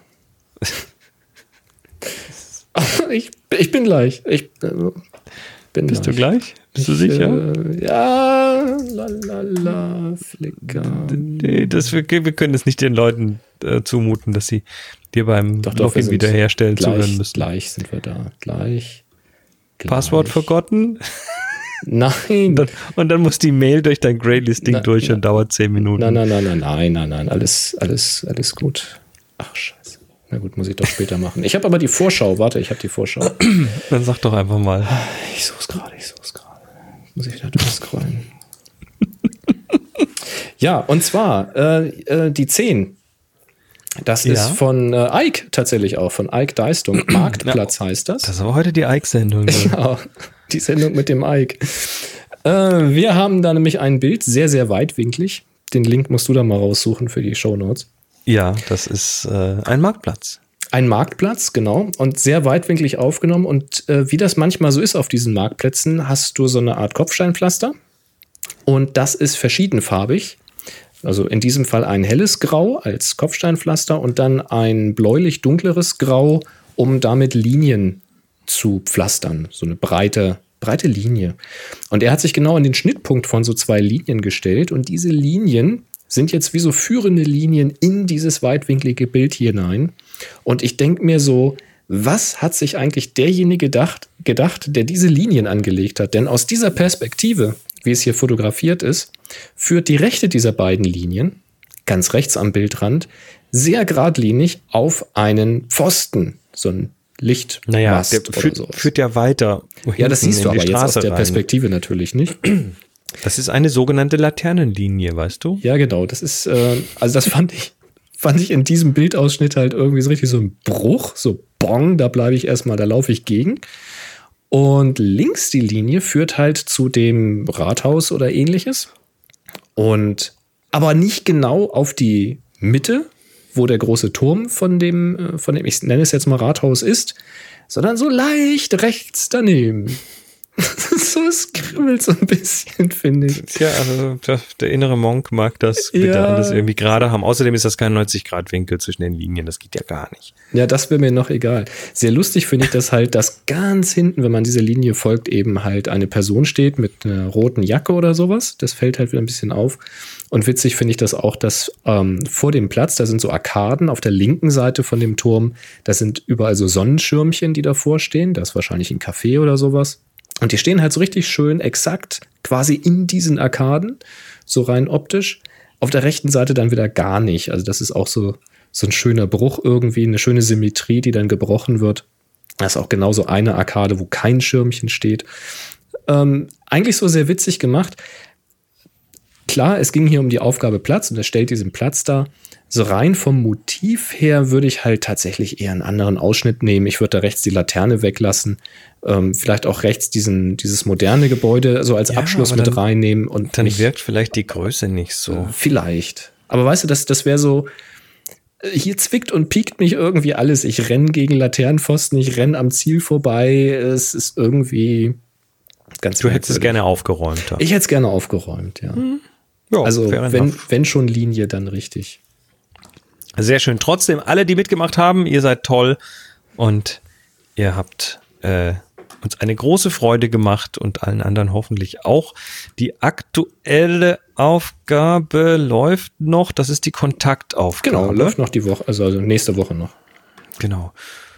ich, ich bin gleich. Ich äh, bin Bist du gleich. gleich? Bist du Ich, sicher? Äh, ja, lalala, Flickr. Nee, das, wir, wir können es nicht den Leuten äh, zumuten, dass sie dir beim Doch, doch, wir Login sind wiederherstellen zuhören Gleich, müssen. gleich sind wir da. Gleich. gleich. Passwort forgotten? Nein. Dann, und dann muss die Mail durch dein Greylisting Na, durch na, und dauert zehn Minuten. Nein, nein, nein, nein, nein, nein, nein. Alles, alles, alles gut. Ach, scheiße. Na gut, muss ich doch später machen. Ich habe aber die Vorschau. Warte, ich habe die Vorschau. Dann sag doch einfach mal. Ich suche es gerade, ich suche es gerade. Muss ich wieder durchscrollen. Ja, und zwar äh, äh, die zehn. Das Ja. ist von äh, Ike tatsächlich auch, von Ike Deistung. Marktplatz heißt das. Das ist aber heute die Ike-Sendung. Ja, die Sendung mit dem Ike. Äh, wir haben da nämlich ein Bild, sehr, sehr weitwinklig. Den Link musst du da mal raussuchen für die Shownotes. Ja, das ist äh, ein Marktplatz. Ein Marktplatz, genau, und sehr weitwinklig aufgenommen. Und äh, wie das manchmal so ist auf diesen Marktplätzen, hast du so eine Art Kopfsteinpflaster. Und das ist verschiedenfarbig. Also in diesem Fall ein helles Grau als Kopfsteinpflaster und dann ein bläulich-dunkleres Grau, um damit Linien zu pflastern. So eine breite, breite Linie. Und er hat sich genau an den Schnittpunkt von so zwei Linien gestellt. Und diese Linien sind jetzt wie so führende Linien in dieses weitwinklige Bild hinein. Und ich denke mir so, was hat sich eigentlich derjenige gedacht, gedacht, der diese Linien angelegt hat? Denn aus dieser Perspektive, wie es hier fotografiert ist, führt die rechte dieser beiden Linien, ganz rechts am Bildrand, sehr geradlinig auf einen Pfosten, so ein Lichtmast. Naja, der führt, führt ja weiter. Ja, das siehst du aber Straße jetzt aus der rein. Perspektive natürlich nicht. Das ist eine sogenannte Laternenlinie, weißt du? Ja, genau. Das ist, äh, also das fand ich, fand ich in diesem Bildausschnitt halt irgendwie so richtig so ein Bruch, so bong, da bleibe ich erstmal, da laufe ich gegen. Und links die Linie führt halt zu dem Rathaus oder ähnliches. Und aber nicht genau auf die Mitte, wo der große Turm von dem, von dem, ich nenne es jetzt mal Rathaus ist, sondern so leicht rechts daneben. So, es kribbelt so ein bisschen, finde ich. Tja, also der, der innere Monk mag das bitte Ja. alles irgendwie gerade haben. Außerdem ist das kein neunzig Grad Winkel zwischen den Linien. Das geht ja gar nicht. Ja, das wäre mir noch egal. Sehr lustig finde ich das halt, dass ganz hinten, wenn man dieser Linie folgt, eben halt eine Person steht mit einer roten Jacke oder sowas. Das fällt halt wieder ein bisschen auf. Und witzig finde ich das auch, dass ähm, vor dem Platz, da sind so Arkaden auf der linken Seite von dem Turm. Da sind überall so Sonnenschirmchen, die davor stehen. Da ist wahrscheinlich ein Café oder sowas. Und die stehen halt so richtig schön exakt quasi in diesen Arkaden, so rein optisch. Auf der rechten Seite dann wieder gar nicht. Also das ist auch so, so ein schöner Bruch irgendwie, eine schöne Symmetrie, die dann gebrochen wird. Das ist auch genauso eine Arkade, wo kein Schirmchen steht. Ähm, eigentlich so sehr witzig gemacht. Klar, es ging hier um die Aufgabe Platz und er stellt diesen Platz dar. So rein vom Motiv her würde ich halt tatsächlich eher einen anderen Ausschnitt nehmen. Ich würde da rechts die Laterne weglassen. Ähm, vielleicht auch rechts diesen, dieses moderne Gebäude so als Ja, Abschluss aber mit dann- reinnehmen. Und Dann nicht, wirkt vielleicht die Größe nicht so. vielleicht. Aber weißt du, das, das wäre so, äh, hier zwickt und piekt mich irgendwie alles. Ich renne gegen Laternenpfosten, ich renne am Ziel vorbei. Es ist irgendwie ganz Du hättest es merkwürdig. gerne aufgeräumt. Ich hätte es gerne aufgeräumt, ja. Ja, Also fair wenn, enough. wenn schon Linie, dann richtig. Sehr schön. Trotzdem, alle, die mitgemacht haben, ihr seid toll und ihr habt äh, uns eine große Freude gemacht und allen anderen hoffentlich auch. Die aktuelle Aufgabe läuft noch. Das ist die Kontaktaufgabe. Genau, läuft noch die Woche, also, also nächste Woche noch. Genau.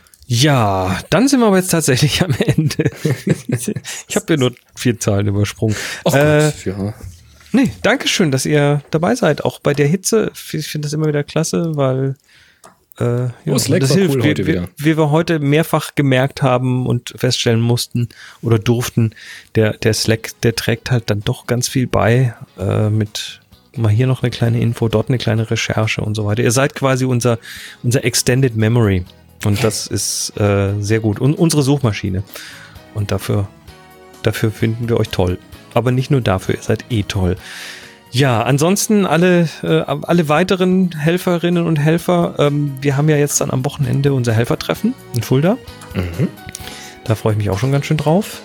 Ja, dann sind wir aber jetzt tatsächlich am Ende. Ich habe hier nur vier Zahlen übersprungen. Ach äh, Gott, ja. Nee, danke schön, dass ihr dabei seid. Auch bei der Hitze. Ich finde das immer wieder klasse, weil äh, ja, Oh, Slack das war hilft, cool wie, heute wie, wieder. wie wir heute mehrfach gemerkt haben und feststellen mussten oder durften, der, der Slack, der trägt halt dann doch ganz viel bei äh, mit mal hier noch eine kleine Info, dort eine kleine Recherche und so weiter. Ihr seid quasi unser, unser Extended Memory und das ist äh, sehr gut. Und unsere Suchmaschine. Und dafür, dafür finden wir euch toll. Aber nicht nur dafür, ihr seid eh toll. Ja, ansonsten alle, äh, alle weiteren Helferinnen und Helfer, ähm, wir haben ja jetzt dann am Wochenende unser Helfertreffen in Fulda. Mhm. Da freue ich mich auch schon ganz schön drauf.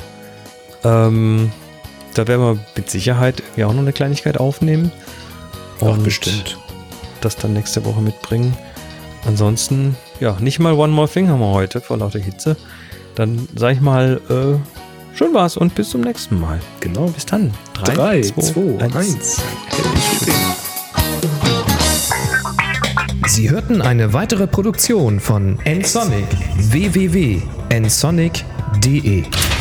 Ähm, da werden wir mit Sicherheit ja auch noch eine Kleinigkeit aufnehmen. Auch bestimmt. Das dann nächste Woche mitbringen. Ansonsten, ja, nicht mal One More Thing haben wir heute vor lauter Hitze. Dann sag ich mal, äh, schön war's und bis zum nächsten Mal. Genau. Bis dann. Drei, zwei, eins. Sie hörten eine weitere Produktion von nsonic. w w w punkt nsonic punkt de